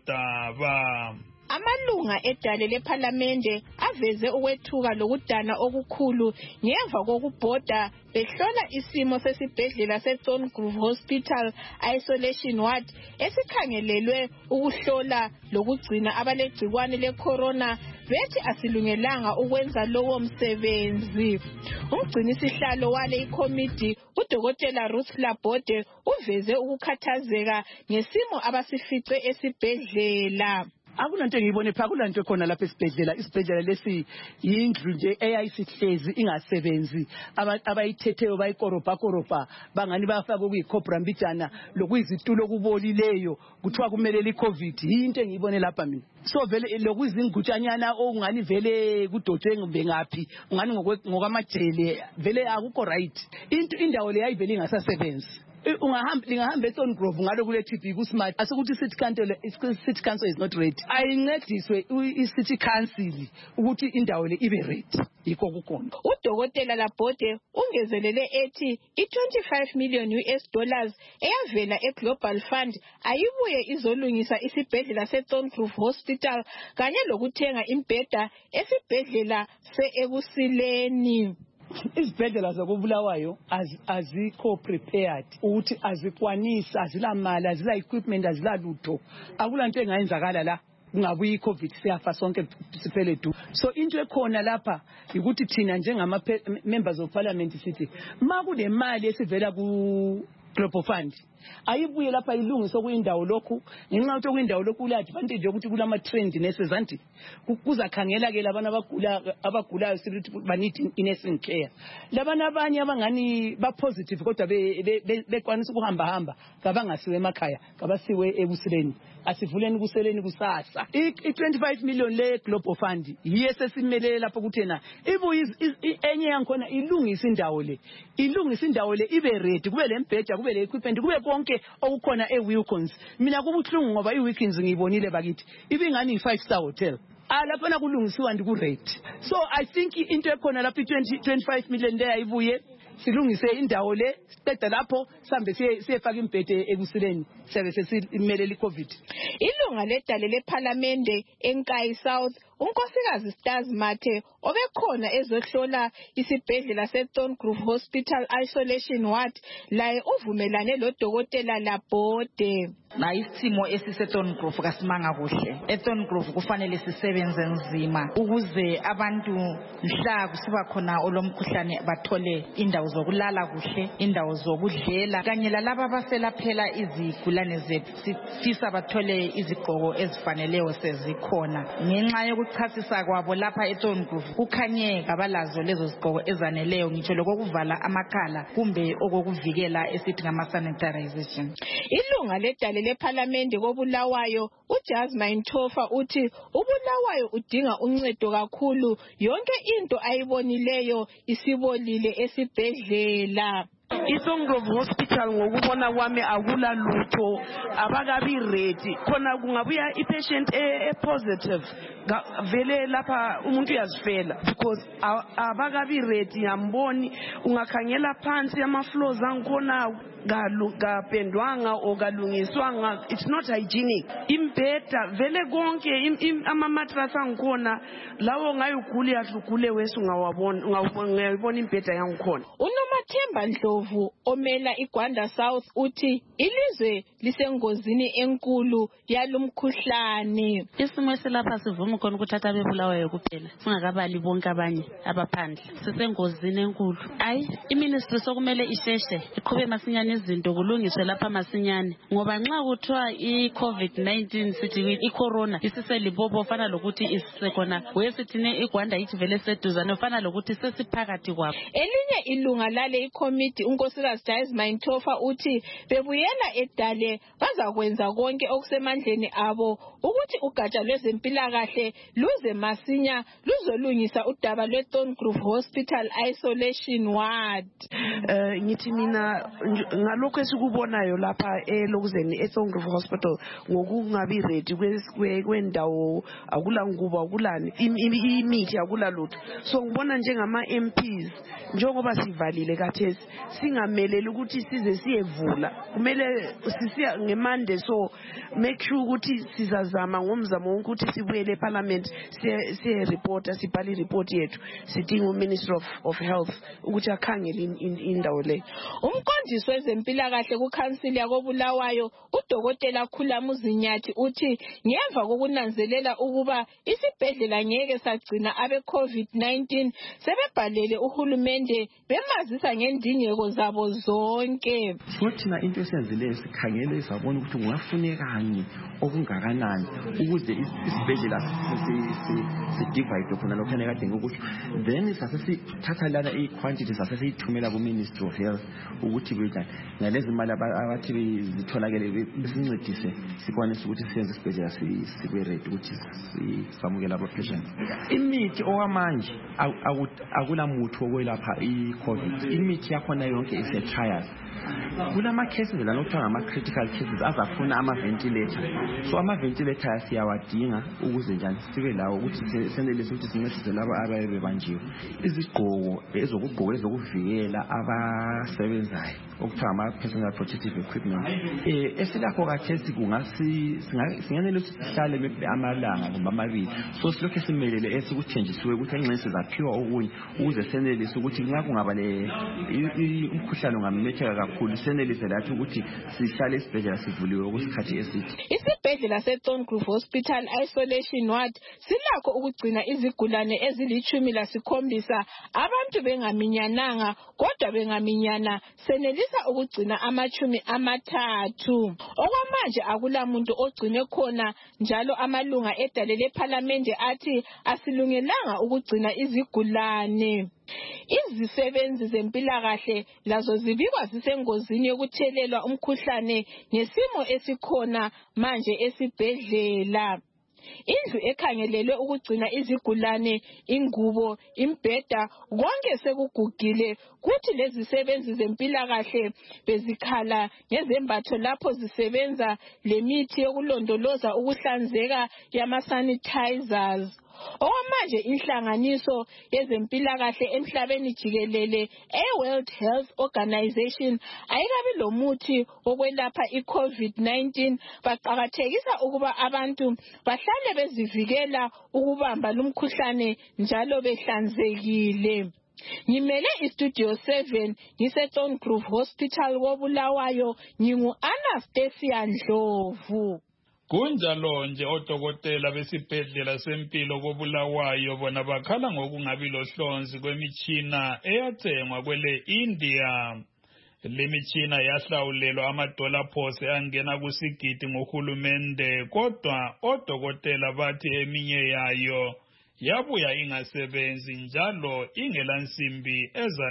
daba. Amalunga edale lephalamende aveze ukwethuka lokudana okukhulu ngemva kokubhoda behlola isimo sesibhedlela seThorngrove Hospital Isolation Ward esikhangelelwe ukuhlola lokugcina abalegcikwane lecorona, bethi asilungelanga ukwenza lowo msebenzi. Umgcinisihlalo wale ikomiti uDokotela Ruth Labode uveze ukukhathazeka ngesimo abasifice esibhedlela. Akunanto engiyibone pha, kulanto khona lapha esibhedlela. Isibhedlela lesi yindlu nje eyayisihlezi ingasebenzi, abayithetheyo bayikorobha-korobha bangani bafaka okuyicobra mbidana lokuyizitulo okubolileyo kuthiwa kumele i-COVID. Yinto engiyibone lapha mina. So vele lokuzingutshanyana ongani vele kudotshwe ngumbe ngaphi ungani ngokwamajele vele akukho right. Into indawo le yayivele ingasasebenzi. Ungahamba lingahamba eThorngrove ngalo kule T V ku smart asikuthi city council city council is not ready. Ayincediswe i-city council ukuthi indawo le ibe ready. Yikho kukhona. uDokotela Labode ungezelele ethi i-twenty-five million U S dollars eyavela eGlobal Fund ayibuye izolungisa isibhedlela seThorngrove Hospital kanye lokuthenga imbheda esibhedlela se-Ebusileni. Izibhedlela zakoBulawayo azikho prepared ukuthi azikwanisi, azilamali, azila equipment, azila lutho. Akulanto engayenzakala la kungabuyi iCovid siyafa sonke siphele du. So into ekhona lapha ukuthi thina njengama members of parliament sithi makune mali esivela ku Global Fund ayibuye lapha ilungiswe kuyindawo lokhu ngenxa ukuthi kuyindawo lokhu kula advantage ukuthi kulama trend nurses anti kuzakhangela ke labana abagula abagulayo sithi banidi nursing care. Labana abanye abangani ba positive kodwa bekwanisa ukuhamba hamba kabangasiwe emakhaya kabasiwe ebusileni, asivuleni kuseleni kusasa. I-twenty-five million le Global Fund yiye sesimelele lapho kuthena ibu enye yankhona ilungisa indawo le ilungisa indawo le ibe ready, kube lembheda, kube le equipment, kube konke okukhona eWilkins. Mina kubuhlungu ngoba iWilkins ngiyibonile bakithi ibingani i-five star hotel. Lapha na kulungisiwa ndi ku rate. So I think into ekhona lapha i-twenty twenty-five million there ibuye silungise indawo le siqeda lapho sihambe siyefaka imbhede ekusileni siyabe sesimelele iCovid. Ilunga ledale lephalamende eNkayi South unkosikazi Stars Mathe obekhona ezohlola isibhedlela seThorngrove Hospital Isolation Ward laye uvumelane lodokotela Labode. Na isimo esiseThorngrove kasimanga kuhle. eThorngrove kufanele sisebenze nzima ukuze abantu mhla kusiba khona olomkhuhlane bathole indawo zokulala kuhle, indawo zokudlela kanye lalabo abaselaphela izigulane zethu sifisa bathole izigqoko ezifaneleyo sezikhona. Ngenxa yokuchasisa kwabo lapha eThorngrove kukhanyeka balazo lezo zigqoko ezaneleyo ngitsho lokuvala amakhala kumbe okokuvikela esithi ngama sanitarization. Ilunga ledale lephalamende koBulawayo uJasmine Thofa uthi uBulawayo udinga uncedo kakhulu yonke into ayibonileyo isibolile esibhedlela. iThorngrove Hospital ngokubona kwami akula lutho abakabi ready khona kungabuya ipatient e positive vele lapha umuntu uyazifela because abakabi ready yamboni ungakhangela phansi ama floors angikhona galungapendwanga okalungiswanga it's not hygienic imbheda vele konke ama mattress angikhona lawo ngayugule yahlugule wesu ngawabona ngawabona imbheda yangikhona. uNomathemba Ndlovu omela iGwanda South uthi ilizwe lisengozini enkulu yalumkhuhlane. Isimo esilapha sivuma khona ukuthatha bebulawayo kuphela singakabali bonke abanye abaphandle sisengozini enkulu. Ayi iministry sokumele isheshe iqhube masinyane izinto kulungiswe lapha masinyane ngoba nxa kuthiwa iCovid nineteen sithi icorona isiselibobo ofana lokuthi isisekhona wesithine iGwanda yithi vele seduzane ofana lokuthi sesiphakathi kwabo. Elinye ilunga lale iCommittee unkosikazi Jasmine Thofa uthi bebuyela edale bazakwenza konke okusemandleni abo ukuthi ugatsha lwezempilakahle luze masinya luzolungisa udaba lweThorngrove Hospital Isolation Ward. Eh ngithi mina ngalokho esikubonayo lapha elokuzeni eThorngrove Hospital ngokungabi ready kwendawo akula nguba akulani imithi akula lutho so ngibona njengama M Ps njengoba sivalile kathesi singameleli ukuthi size siyevula kumele sisiya ngemande so make sure ukuthi sizazama ngomzamo ukuthi sibuyele eParliament siye report sibhali report yethu sidinga uMinister of, of Health ukuthi akhangele indawo le. Umqondisi wezempilakahle kuCouncil yakoBulawayo uDokotela Khulamuzi Nyathi uthi ngemva kokunanzelela ukuba isibhedlela ngeke sagcina abe COVID nineteen sebebhalele uhulumende bemazisa ngendingeko zabo zonke. Sothina into esenzileyo sikhangele sabona ukuthi kungafunekani okungakanani ukuze isibhedlela si-divide khona lokho nekade ngokuthi then sasesithatha lana i-quantity sasesiyithumela ku-Ministry of Health ukuthi bejani ngalezi imali abathi zitholakele besincedise sikwanise ukuthi siyenze isibhedlela sibe ready ukuthi samukela aba-patients. Imithi okwamanje akula muthi wokwelapha i-COVID imithi yakhona yonke ise-trials. Kulama cases la lokuthiwa ngama critical cases azafuna ama ventilator so ama ventilator siyawadinga ukuze njani sibe lawo ukuthi senelise ukuthi sincedise laba abaye bebanjiwe izigqoko ezokugqoka ezokuvikela abasebenzayo okuthiwa ama personal protective equipment eh esilakho kathesi kungasi singanele ukuthi sihlale amalanga kumbe amabili so silokho simelele esikuthenjisiwe ukuthi enxense zaphiwa okunye ukuze senelise ukuthi nxa kungaba le umkhuhlane ungamemetheka kakhulu senelise lathi ukuthi sihlale isibhedlela sivuliwe okusikhathi eside. Isibhedlela seThorngrove Hospital Isolation Ward silakho ukugcina izigulane ezilithumi lasikhombisa abantu bengaminyananga kodwa bengaminyana senelisa ukugcina amachumi amathathu. Okwamanje akula muntu ogcine khona njalo amalunga edale leParliament athi asilungelanga ukugcina izigulane. Izisebenzi zempilakahle lazo zibikwa zisengozini yokuthelelwa umkhuhlane ngesimo esikhona manje esibhedlela. Indlu ekhangelelwe ukugcina izigulane, ingubo, imbheda, konke sekugugile. Kuthi lezi sebenzi zempilakahle bezikhala ngezembatho lapho zisebenza lemithi yokulondoloza ukuhlanzeka yama sanitizers. Okwamanje inhlanganiso yezempilakahle emhlabeni jikelele e-World Health Organization ayikabi lomuthi wokwelapha i-COVID nineteen. Baqakathekisa ukuba abantu bahlale bezivikela ukubamba lumkhuhlane njalo behlanzekile. Ngimele istudio seven ngise-Thorn Grove Hospital koBulawayo, ngingu Anastasia Ndlovu. Kunjalo nje odokotela besibhedlela sempilo koBulawayo bona bakhala ngokungabi lohlonzi kwemitshina eyathengwa kwele India. Le mitshina yahlawulelwa amadola phose angena kusigidi ngohulumende, kodwa odokotela bathi eminye yayo yabuya ingasebenzi njalo ingela nsimbi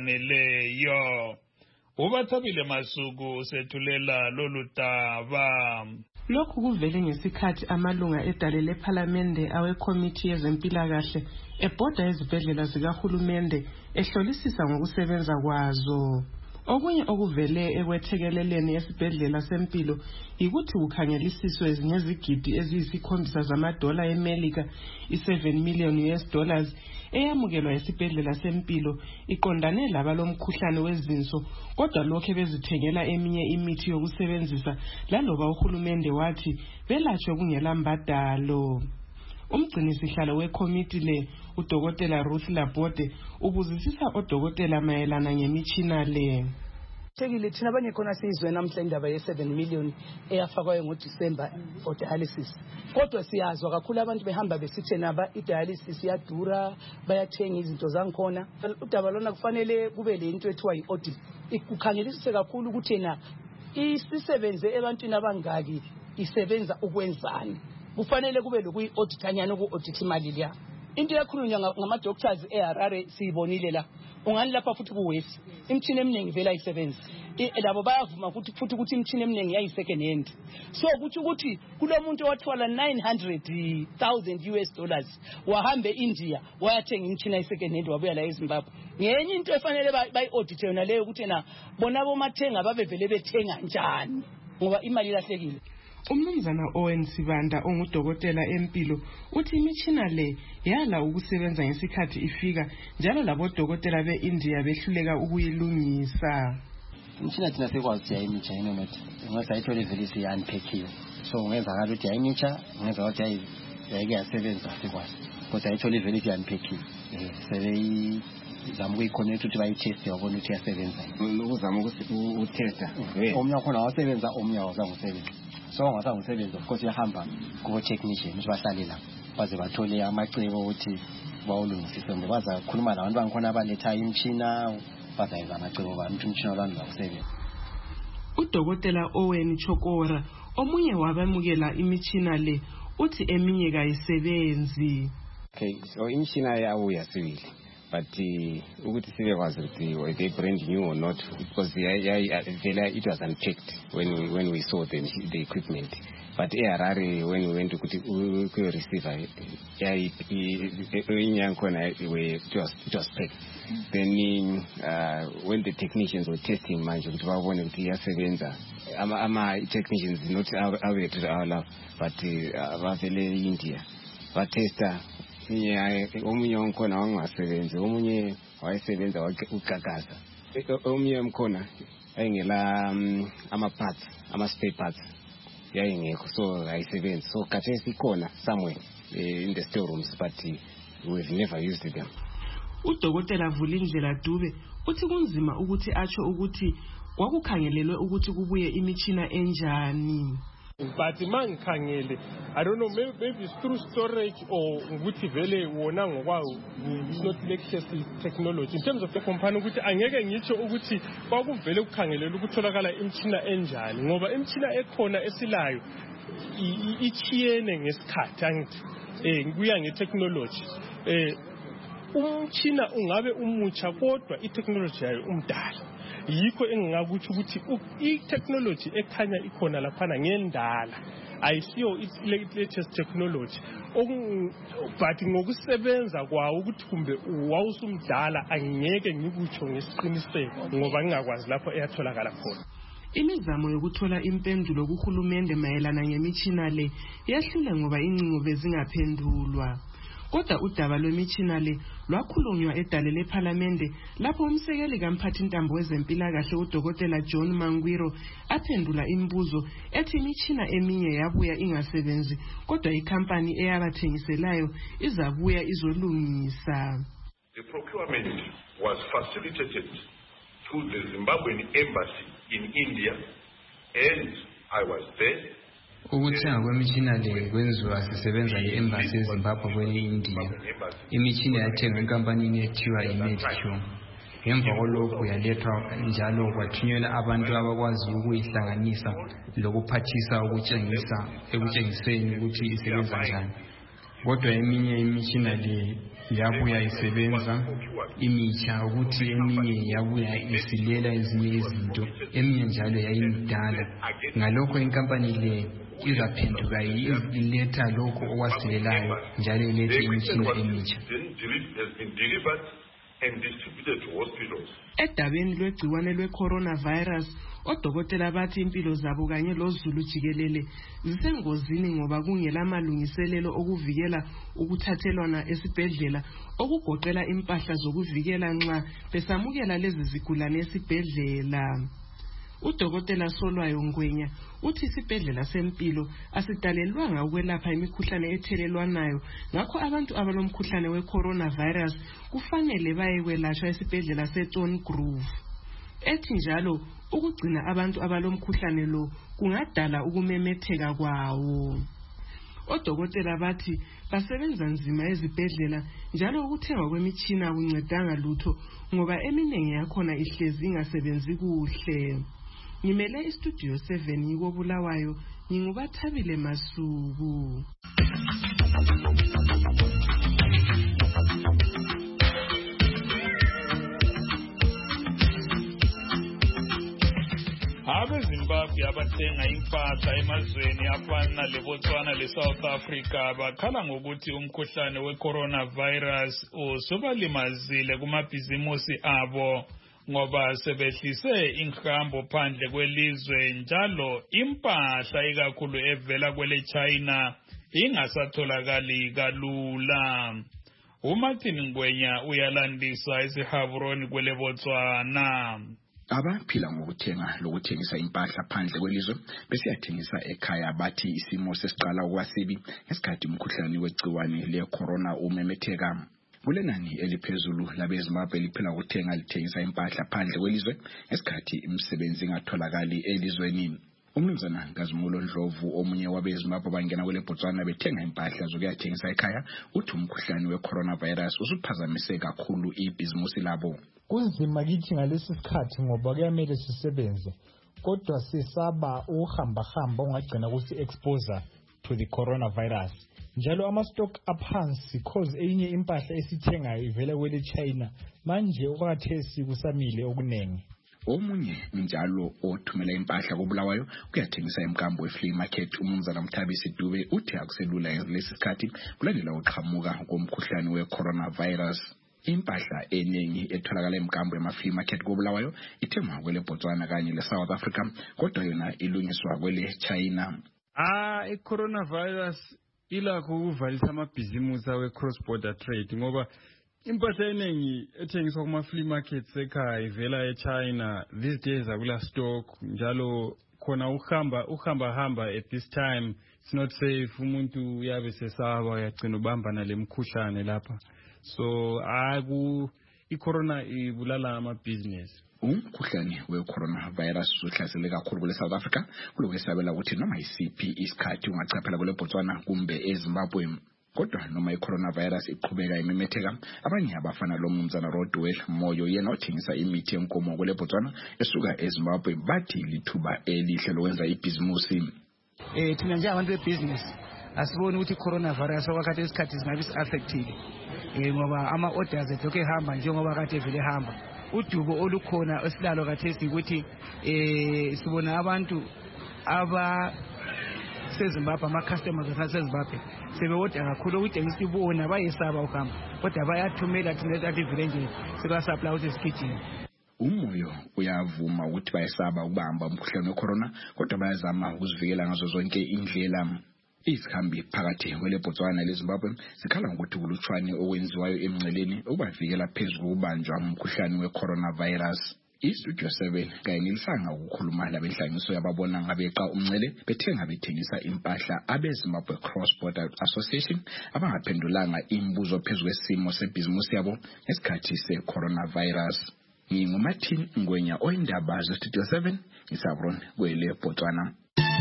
ezaneleyo. Ubathabile Masuku sethulela lolu daba. Lokhu kuvele ngesikhathi amalunga edale lephalamende awekhomithi yezempilakahle ebhoda ezibhedlela zikahulumende ehlolisisa ngokusebenza kwazo. Okunye okuvele ekwethekeleleni esibhedlela sempilo yikuthi kukhangelisiswe ngezigidi eziyisikhombisa zamadola eMelika, i-seven million U S dollars, eyamukelwa esibhedlela sempilo iqondane labalomkhuhlane wezinso, kodwa lokho bezithengela eminye imithi yokusebenzisa laloba uhulumende wathi belatshwe kungela mbadalo. Umgcinisihlalo wekomiti le, uDokotela Ruth Labode, ubuzisisa odokotela mayelana ngemitshina le. Thekile thina abanye khona sizwe namhla indaba ye seven million eyafakwayo ngoDisemba for dialysis. Kodwa siyazwa kakhulu abantu behamba besithi naba i-dialysis iyadura, bayathenga izinto zangikhona. Udaba lona kufanele kube le into ethiwa i-audit. Ikukhangelisise kakhulu ukuthi na isisebenze ebantwini abangaki isebenza ukwenzani. Kufanele kube lokuyi-auditanyana uku-audit imali leya. Into yakhulunywa ngama-doctors eHarare siyibonile la. Ungani lapha futhi kuWest. Imtshini eminingi vela ayisebenzi. Labo bayavuma ukuthi futhi ukuthi imtshini eminingi yayi-second hand. So kuthi ukuthi kulomuntu wathwala nine hundred thousand U S dollars wahambe India wayathenga imtshini yayi-second hand wabuya la eZimbabwe. Ngenye into efanele bayi-audit yona leyo ukuthi na bona bomathenga babevele bethenga njani ngoba imali ilahlekile. Umnumzana Owen Sibanda ongudokotela empilo uthi imitshina le yala ukusebenza ngesikhathi ifika njalo labo dokotela beIndia behluleka ukuyilungisa. Imtshina thina sekwazi yayimitsha yini nothi ngoba ayithole vele siyanphekiwe. So ngenzakala ukuthi yayimitsha, ngenzakala ukuthi yayike yasebenza sekwazi. Kodwa ayithole vele siyanphekiwe. Eh sebeyi zama ukuyiconnect ukuthi bayitest yabona ukuthi yasebenza. Ukuzama ukuthi utesta. Omnye khona wasebenza, omnye awazange usebenza. So ngasa umsebenzi of course yahamba kubo technician ukuthi bahlale la baze bathole amacebo ukuthi bawulungisise ngoba baza ukukhuluma nabantu bangikhona abaletha imtshina bazayenza amacebo abantu umtshina lwana bakusebenza. Udokotela Owen Chokora omunye wabamukela imitshina le uthi eminye kayisebenzi. Okay, so imtshina yabuya sibili but ukuthi sibekwazi ukuthi were they brand new or not, because it was unchecked when we, when we saw the, the equipment. But eHarare, when we went to the receiver, it was it was packed. Then uh, when the technicians were testing, manje ukuthi babone ukuthi iyasebenza, ama ama technicians not aware to our lab, but bavele India batesta. Yeah, omunye onkhona wangasebenzi, omunye wayesebenza ukugagaza. Omunye omkhona ayengela ama parts, ama spare parts. Yayingekho, so ayisebenzi. So khathesi ikhona somewhere in the storerooms, but we've never used them. Udokotela Vulindlela Dube uthi kunzima ukuthi atsho ukuthi kwakukhangelelwe ukuthi kubuye imitshina enjani. But mangikhangele, I don't know, maybe, maybe it's through storage or ukuthi vele wona ngokwawo, it's not legacy technology. In terms of the company ukuthi angeke ngitsho ukuthi kwakuvele kukhangelelwe ukutholakala imtshina enjani ngoba imtshina ekhona esilayo ichiyene ngesikhathi angithi eh kuya ngetechnology. Eh umtshina ungabe umutsha kodwa itechnology yayo umdala. Yikho engingakuthi ukuthi i-technology ekhanya ikhona laphana ngendala ayisiyo latest technology, but ngokusebenza kwawo ukuthi kumbe wawusumdala angeke ngikutsho ngesiqiniseko ngoba ngingakwazi lapho eyatholakala khona. Imizamo yokuthola impendulo kuhulumende mayelana ngemitshina le yahlule ngoba incingo bezingaphendulwa. Kodwa udaba lwemitshina le lwakhulunywa edale lephalamende lapho umsekeli kamphathintambo wezempilakahle udokotela John Mangwiro aphendula imibuzo ethi imitshina eminye yabuya ingasebenzi kodwa ikhampani eyabathengiselayo izabuya izolungisa. The procurement was facilitated to the Zimbabwean embassy in India and I was there. Ukuthenga kwemitshina le kwenziwa sisebenza le-embassy eZimbabwe kwe-India. Imitshina yathengwa enkampanini ethiwa yi-Medicure. Ngemva kolokhu yalethwa njalo kwathunyelwa abantu abakwazi ukuyihlanganisa lokuphathisa ukutshengisa ekutshengiseni ukuthi isebenza njani. Kodwa eminye imitshina le yabuya isebenza imitsha ukuthi eminye yabuya isilela ezinye izinto, eminye njalo yayimidala. Ngalokho inkampani le izaphenduka iletha lokho okwasilelayo njalo ilethe imitshina emitsha. Edabeni lwegciwane lwe-coronavirus, odokotela bathi impilo zabo kanye lozulu jikelele zisengozini ngoba kungela malungiselelo okuvikela ukuthathelwana esibhedlela okugoqela impahla zokuvikela nxa besamukela lezi zigulane esibhedlela. Udokotela Solwayo Ngwenya uthi isibhedlela sempilo asidalelwanga ukwelapha imikhuhlane ethelelwanayo, ngakho abantu abalomkhuhlane we-coronavirus kufanele baye kwelashwa esibhedlela se-Stone Grove. Ethi njalo ukugcina abantu abalomkhuhlane lo kungadala ukumemetheka kwawo. Odokotela bathi basebenza nzima ezibhedlela njalo ukuthengwa kwemitshina kuncedanga lutho ngoba eminengi yakhona ihlezi ingasebenzi kuhle. Ngimele istudio seven yiko Bulawayo, ngingubathabile Masuku. abezimbabwe abathenga impahla emazweni afana leBotswana leSouth Africa bakhala ngokuthi umkhuhlane we-coronavirus usubalimazile kumabhizimusi abo ngoba sebehlise inhambo phandle kwelizwe njalo impahla ikakhulu evela kwele China ingasatholakali kalula. uMartin Ngwenya uyalandisa isihaburoni kwele Botswana. Abaphila ngokuthenga lokuthengisa impahla phandle kwelizwe besiyathengisa ekhaya bathi isimo sesiqala ukwasibi ngesikhathi umkhuhlane wegciwane le-corona umemetheka. Kulenani eliphezulu labeZimbabwe liphila ngokuthenga lithengisa impahla phandle kwelizwe ngesikhathi imisebenzi ingatholakali elizweni. Umnumzana Nkazumulo Ndlovu omunye wabeZimbabwe bangena kwele Botswana bethenga impahla zokuyathengisa ekhaya uthi umkhuhlane we-coronavirus usuphazamise kakhulu ibhizimusi labo. Kunzima kithi ngalesi sikhathi ngoba kuyamele sisebenze kodwa sisaba uhamba hamba ungagcina ukuthi exposure to the coronavirus. Njalo ama stock aphansi cause enye impahla esithengayo ivela kwele China manje okwathesi kusamile okunengi. Omunye njalo othumela impahla koBulawayo kuyathengisa emkambo we-flea market uMnumzana Mthabisi Dube uthi akuselula lesi sikhathi kulandela uqhamuka komkhuhlane we-coronavirus. Impahla eningi etholakala emkambo ema-flea market koBulawayo ithengwa kwele Botswana kanye le-South Africa kodwa yona ilungiswa kwele China. Ah, i-coronavirus ilakho ukuvalisa amabhizimusi awe-cross border trade ngoba impahla eningi ethengiswa kuma-flea markets ekhaya ivela eChina these days akula stock njalo khona uhamba uhamba hamba at this time it's not safe, umuntu uyabe sesaba uyagcina ubamba nalemkhuhlane lapha. So aku i-corona ibulala ama-business. Umkhuhlane we-coronavirus uhlasele kakhulu kule South Africa kulokwesabela ukuthi noma isiphi isikhathi ungachaphela kule Botswana kumbe eZimbabwe. Kodwa noma i-coronavirus iqhubeka imemetheka, abanye abafana lo Mnumzana Rodwell Moyo yena othengisa imithi yenkomo kule Botswana esuka eZimbabwe bathi lithuba elihle lokwenza ibhizimusi. Eh thina nje abantu bebusiness asiboni ukuthi i-coronavirus okwakade isikhathi singabe si-affectile eh ngoba ama-orders ethu ehamba njengoba kade vele hamba. Udubo olukhona esilalo kathesi ukuthi eh sibona abantu aba seZimbabwe ama-customers aseZimbabwe sebewoda kakhulu ukuthi ngisibona bayesaba ukuhamba kodwa bayathumela thina letathi vile nje sebasupply ukuthi sigijime. Umoyo uyavuma ukuthi bayesaba ukubamba umkhuhlane wecorona kodwa bayazama ukuzivikela ngazo zonke indlela. Izikhambi phakathi kweleBotswana leZimbabwe zikhala ngokuthi kulutshwane okwenziwayo emngceleni ukubavikela phezu kokubanjwa umkhuhlane we-coronavirus. iStudio seven kayinelisanga ukukhuluma labenhlanganiso yababona ngabeqa umngcele bethenga bethengisa impahla abeZimbabwe Cross Border Association abangaphendulanga imibuzo phezu kwesimo sebhizimusi yabo ngesikhathi se-coronavirus. NginguMartin Ngwenya oyindaba zeStudio seven ngisabron kweleBotswana.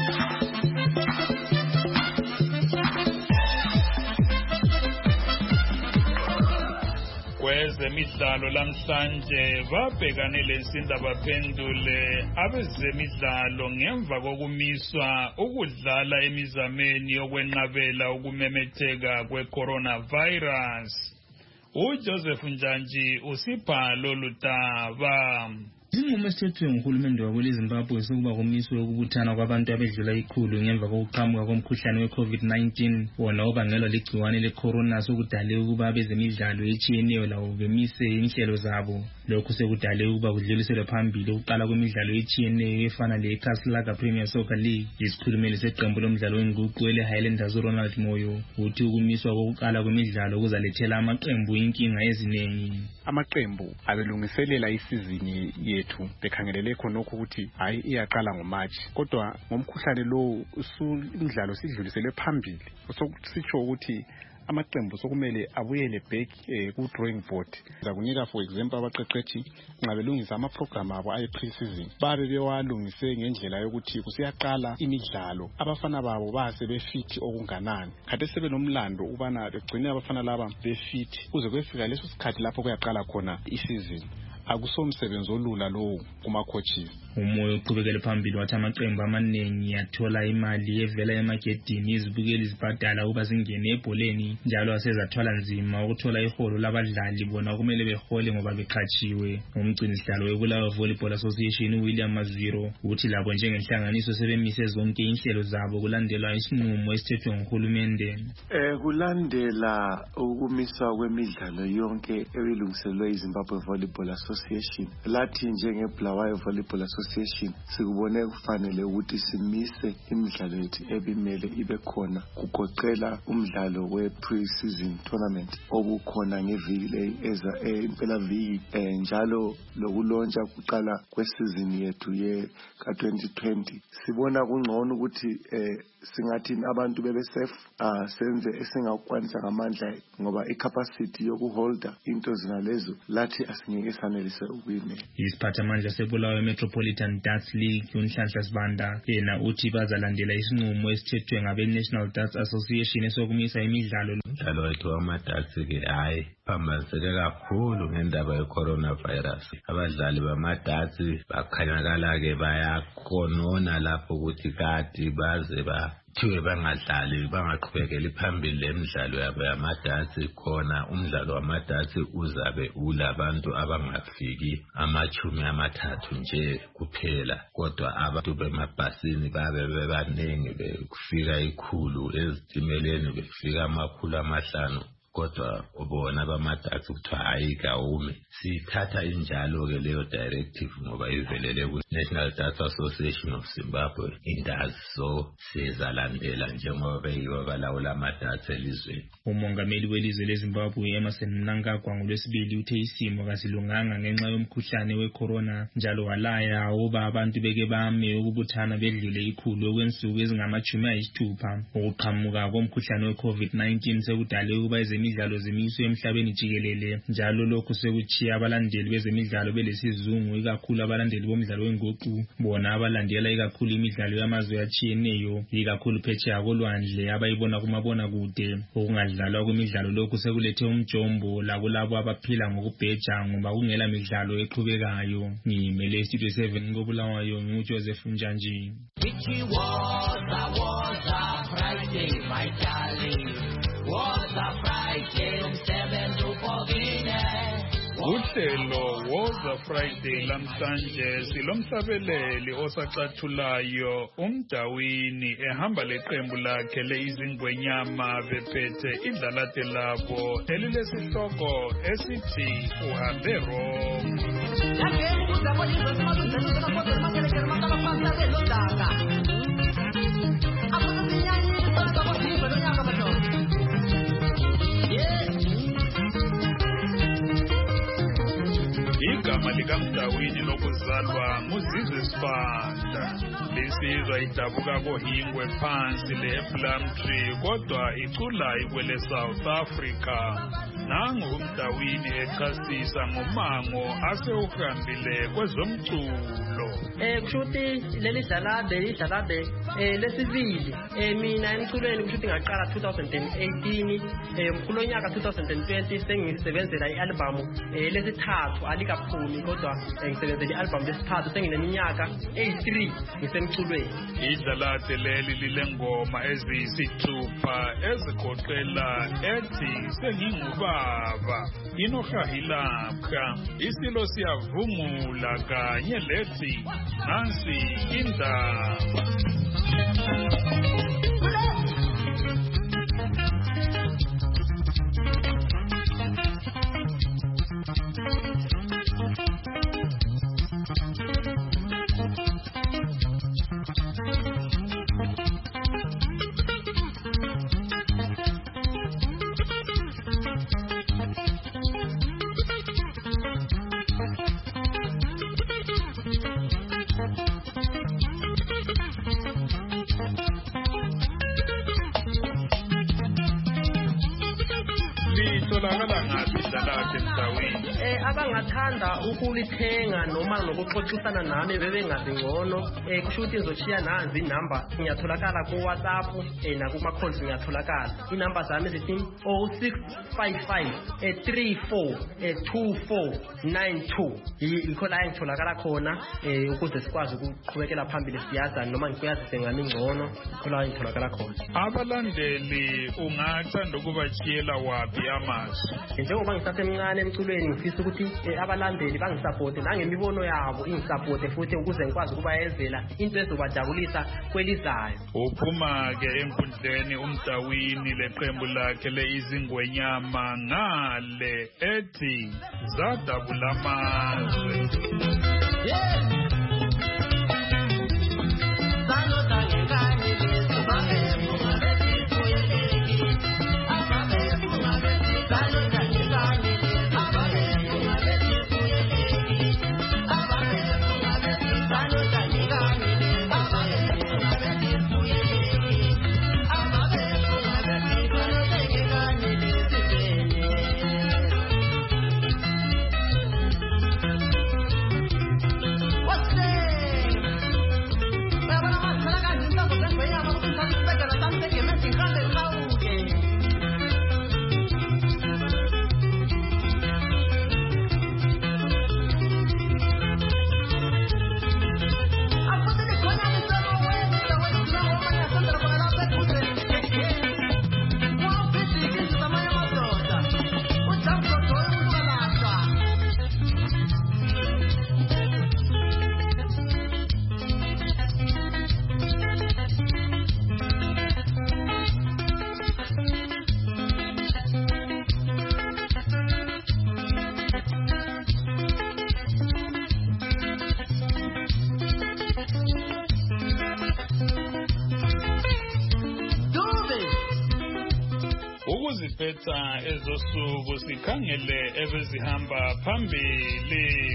Kwezemidlalo lamhlanje babhekane lesinda baphendule abezemidlalo ngemva kokumiswa ukudlala emizameni yokwenqabela ukumemetheka kwe-coronavirus. uJoseph Njanji usipha lolu daba. Isinqumo esithethwe nguhulumende wakweleZimbabwe sokuba komiswe ukubuthana kwabantu abedlula ikhulu ngemva kokuqhamuka komkhuhlane we-COVID nineteen wona obangelwa ligciwane le-corona sokudale ukuba abezemidlalo etshiyeneyo lawo bemise inhlelo zabo. Lokhu sekudale ukuba kudluliselwe phambili ukuqala kwemidlalo etshiyeneyo efana le-Castle Premier Soccer League. Isikhulumeli seqembu lomdlalo wenguqu ele-Highlanders uRonald Moyo uthi ukumiswa kokuqala kwemidlalo kuzalethela amaqembu inkinga eziningi. Amaqembu abelungiselela isizini yethu bekhangelele khonokho ukuthi hayi iyaqala ngoMarch, kodwa ngomkhuhlane lo umdlalo sidlulisele phambili sokusitsho ukuthi amaqembu sokumele abuyele back eh, ku drawing board. Zakunika for example abaqeqethi nxa belungisa ama program abo ayi pre-season babe bewalungise ngendlela yokuthi kusiyaqala imidlalo abafana babo base befit okunganani. Kade sebenomlando ubana begcine abafana laba befit kuze kuyefika leso sikhathi lapho kuyaqala khona i-season. Akusomsebenzi olula lo kuma coaches. Umoya uqhubekele phambili wathi amaqembu amaningi yathola imali evela emagedini izibukeli zibhadala ukuba zingene ebholeni njalo asezathwala nzima ukuthola iholo labadlali bona kumele behole ngoba beqhatshiwe. Umgcinisihlalo weBulawayo Volleyball Association uWilliam Maziro uthi labo njengenhlanganiso sebemise zonke inhlelo zabo kulandelwa isinqumo esithethwe nguhulumende. Eh kulandela ukumisa kwemidlalo yonke ebelungiselwe iZimbabwe Volleyball Association lathi njengeBulawayo Volleyball Association sikubone kufanele ukuthi simise imidlalo yethu ebimele ibe khona kugoqela umdlalo we-pre-season tournament obukhona ngeviki eza impela viki njalo lokulontsha kuqala kwesizini yethu ye ka twenty twenty. Sibona kungcono ukuthi singathi abantu bebe safe ah senze esingakwanisa ngamandla ngoba i-capacity yokuholda into zinalezo lathi asingeke sanelise ukuyimela. Isiphathamandla seBulawayo Metropolitan Darts League uNhlanhla Sibanda yena uthi bazalandela isinqumo esithethwe ngabe-National Darts Association esokumisa imidlalo. Umdlalo wethu wama-darts ke hayi phambaniseke kakhulu ngendaba ye-coronavirus. Abadlali bama-darts bakhanyakala ke bayakonona lapho ukuthi kati baze ba thiwe bangadlali bangaqhubekeli phambili lemidlalo yabo yama-darts. Khona umdlalo wama-darts uzabe ulabantu abangafiki amachumi amathathu nje kuphela, kodwa abantu bemabhasini babe bebaningi bekufika ikhulu, ezitimeleni bekufika amakhulu amahlanu, kodwa ubona bama-darts kuthiwa hayi kawume. Sithatha injalo ke leyo directive ngoba ivelele ku-National Darts Association of Zimbabwe indazi, so sizalandela njengoba beyibo balawula ama-darts elizweni. Umongameli welizwe leZimbabwe Emmerson Mnangagwa ngolwesibili uthe isimo kasilunganga ngenxa yomkhuhlane we-corona njalo walaya uba abantu beke bame ukubuthana bedlule ikhulu okwensuku ezingamachumi ayisithupha. Ukuqhamuka komkhuhlane we-COVID nineteen sekudale ukuba ezemidlalo zimiswe emhlabeni jikelele, njalo lokhu sekuchiya abalandeli bezemidlalo belesizungu ikakhulu abalandeli bomdlalo wenguqu bona abalandela ikakhulu imidlalo yamazwe atshiyeneyo ikakhulu phetsheya kolwandle abayibona kumabona kude. Ukungadlalwa kwemidlalo lokhu sekulethe umjombo lakulabo abaphila ngokubheja ngoba kungela midlalo eqhubekayo. Ngimele iStudio seven koBulawayo nguJoseph Njanji. Uhlelo Woza Friday lamhlanje silomhlabeleli osacathulayo uMdawini ehamba leqembu lakhe leizingwenyama bephethe idlalate labo elilesihloko esithi uhambe wrong. Aku igama likaMdawini lokuzalwa nguZizwe Sibanda. Lisizwa idabuka kohingwe phansi le-Plumtree kodwa icula ikwele South Africa. Nangu uMdawini echasisa ngomango asewuhambile kwezomculo. Eh kushuthi leli dlalabe idlalabe eh lesibili eh mina emculweni kushuthi ngaqala two thousand eighteen eh umculo nyaka two thousand twenty sengisebenzela i-album eh lesithathu alikaphumi kodwa ngisebenzela i-album lesithathu sengineminyaka eighty-three ngisemculweni. Idlalade leli lilengoma eziyisithupha ezigoqela ethi sengingubaba inohahilapha isilo siyavungula kanye lethi nansi indaba. Eh abangathanda ukulithenga noma nokuxoxisana nami bebengazi ngcono eh kushuthi ngizochiya nazi inamba ngiyatholakala ku WhatsApp eh na kuma calls ngiyatholakala. Inamba zami zithi oh six five five three four two four nine two yikho la ngitholakala khona eh ukuze sikwazi ukuqhubekela phambili siyaza noma ngiyazise ngami ngcono khona ngitholakala khona. Abalandeli ungathanda ukubachiyela wapi amasu? Njengoba ngisasemncane emculweni ngifisa ukuthi abalandeli bangisupport nangemibono yabo ingisupport futhi ukuze ngikwazi ukubayezela into ezobajabulisa kwelizayo. Uphuma ke enkundleni uMdawini leqembu lakhe leizingwenyama ngale ethi zadabula amazwe. Ukuziphetha ezosuku sikhangele ebezihamba phambili.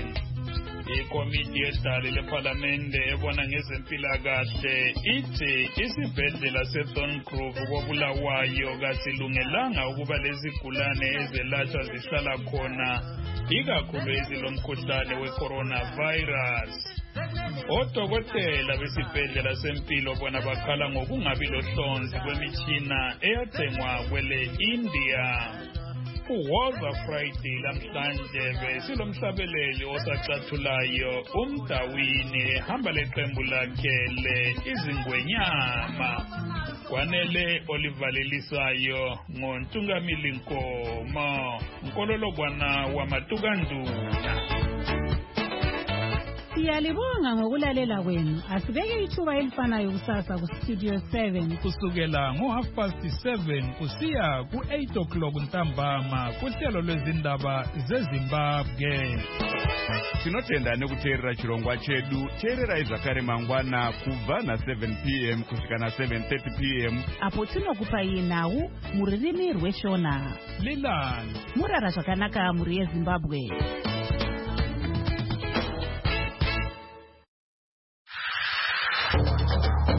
Ikomiti yedale lePhalamende ebona ngezempilakahle ithi isibhedlela seThorncroft koBulawayo kasilungelanga ukuba lezigulane ezelatshwa zihlala khona ikakhulu ezilomkhuhlane we-coronavirus. Odokotela besibhedlela sempilo bona bakhala ngokungabi lohlonzi kwemitshina eyathengwa kwele India. Uwoza Friday lamhlanje besilomhlabeleli osacathulayo uMdawini ehamba leqembu lakhe leizingwenyama. Kwanele olivalelisayo ngontungamili Nkomo Nkololokwana wamatukanduna. Siyalibonga ngokulalela kwenu. Asibeke ithuba elifanayo kusasa ku Studio seven kusukela ngo half past seven kusiya ku eight o'clock ntambama kuhlelo lwezindaba zeZimbabwe. Tinotenda nekuteerera chirongwa chedu. Teerera izvakare mangwana kubva na seven p m kusvika na seven thirty p m apo tinokupa nhau muririmi rweshona. Lilani murara zvakanaka muri yeZimbabwe.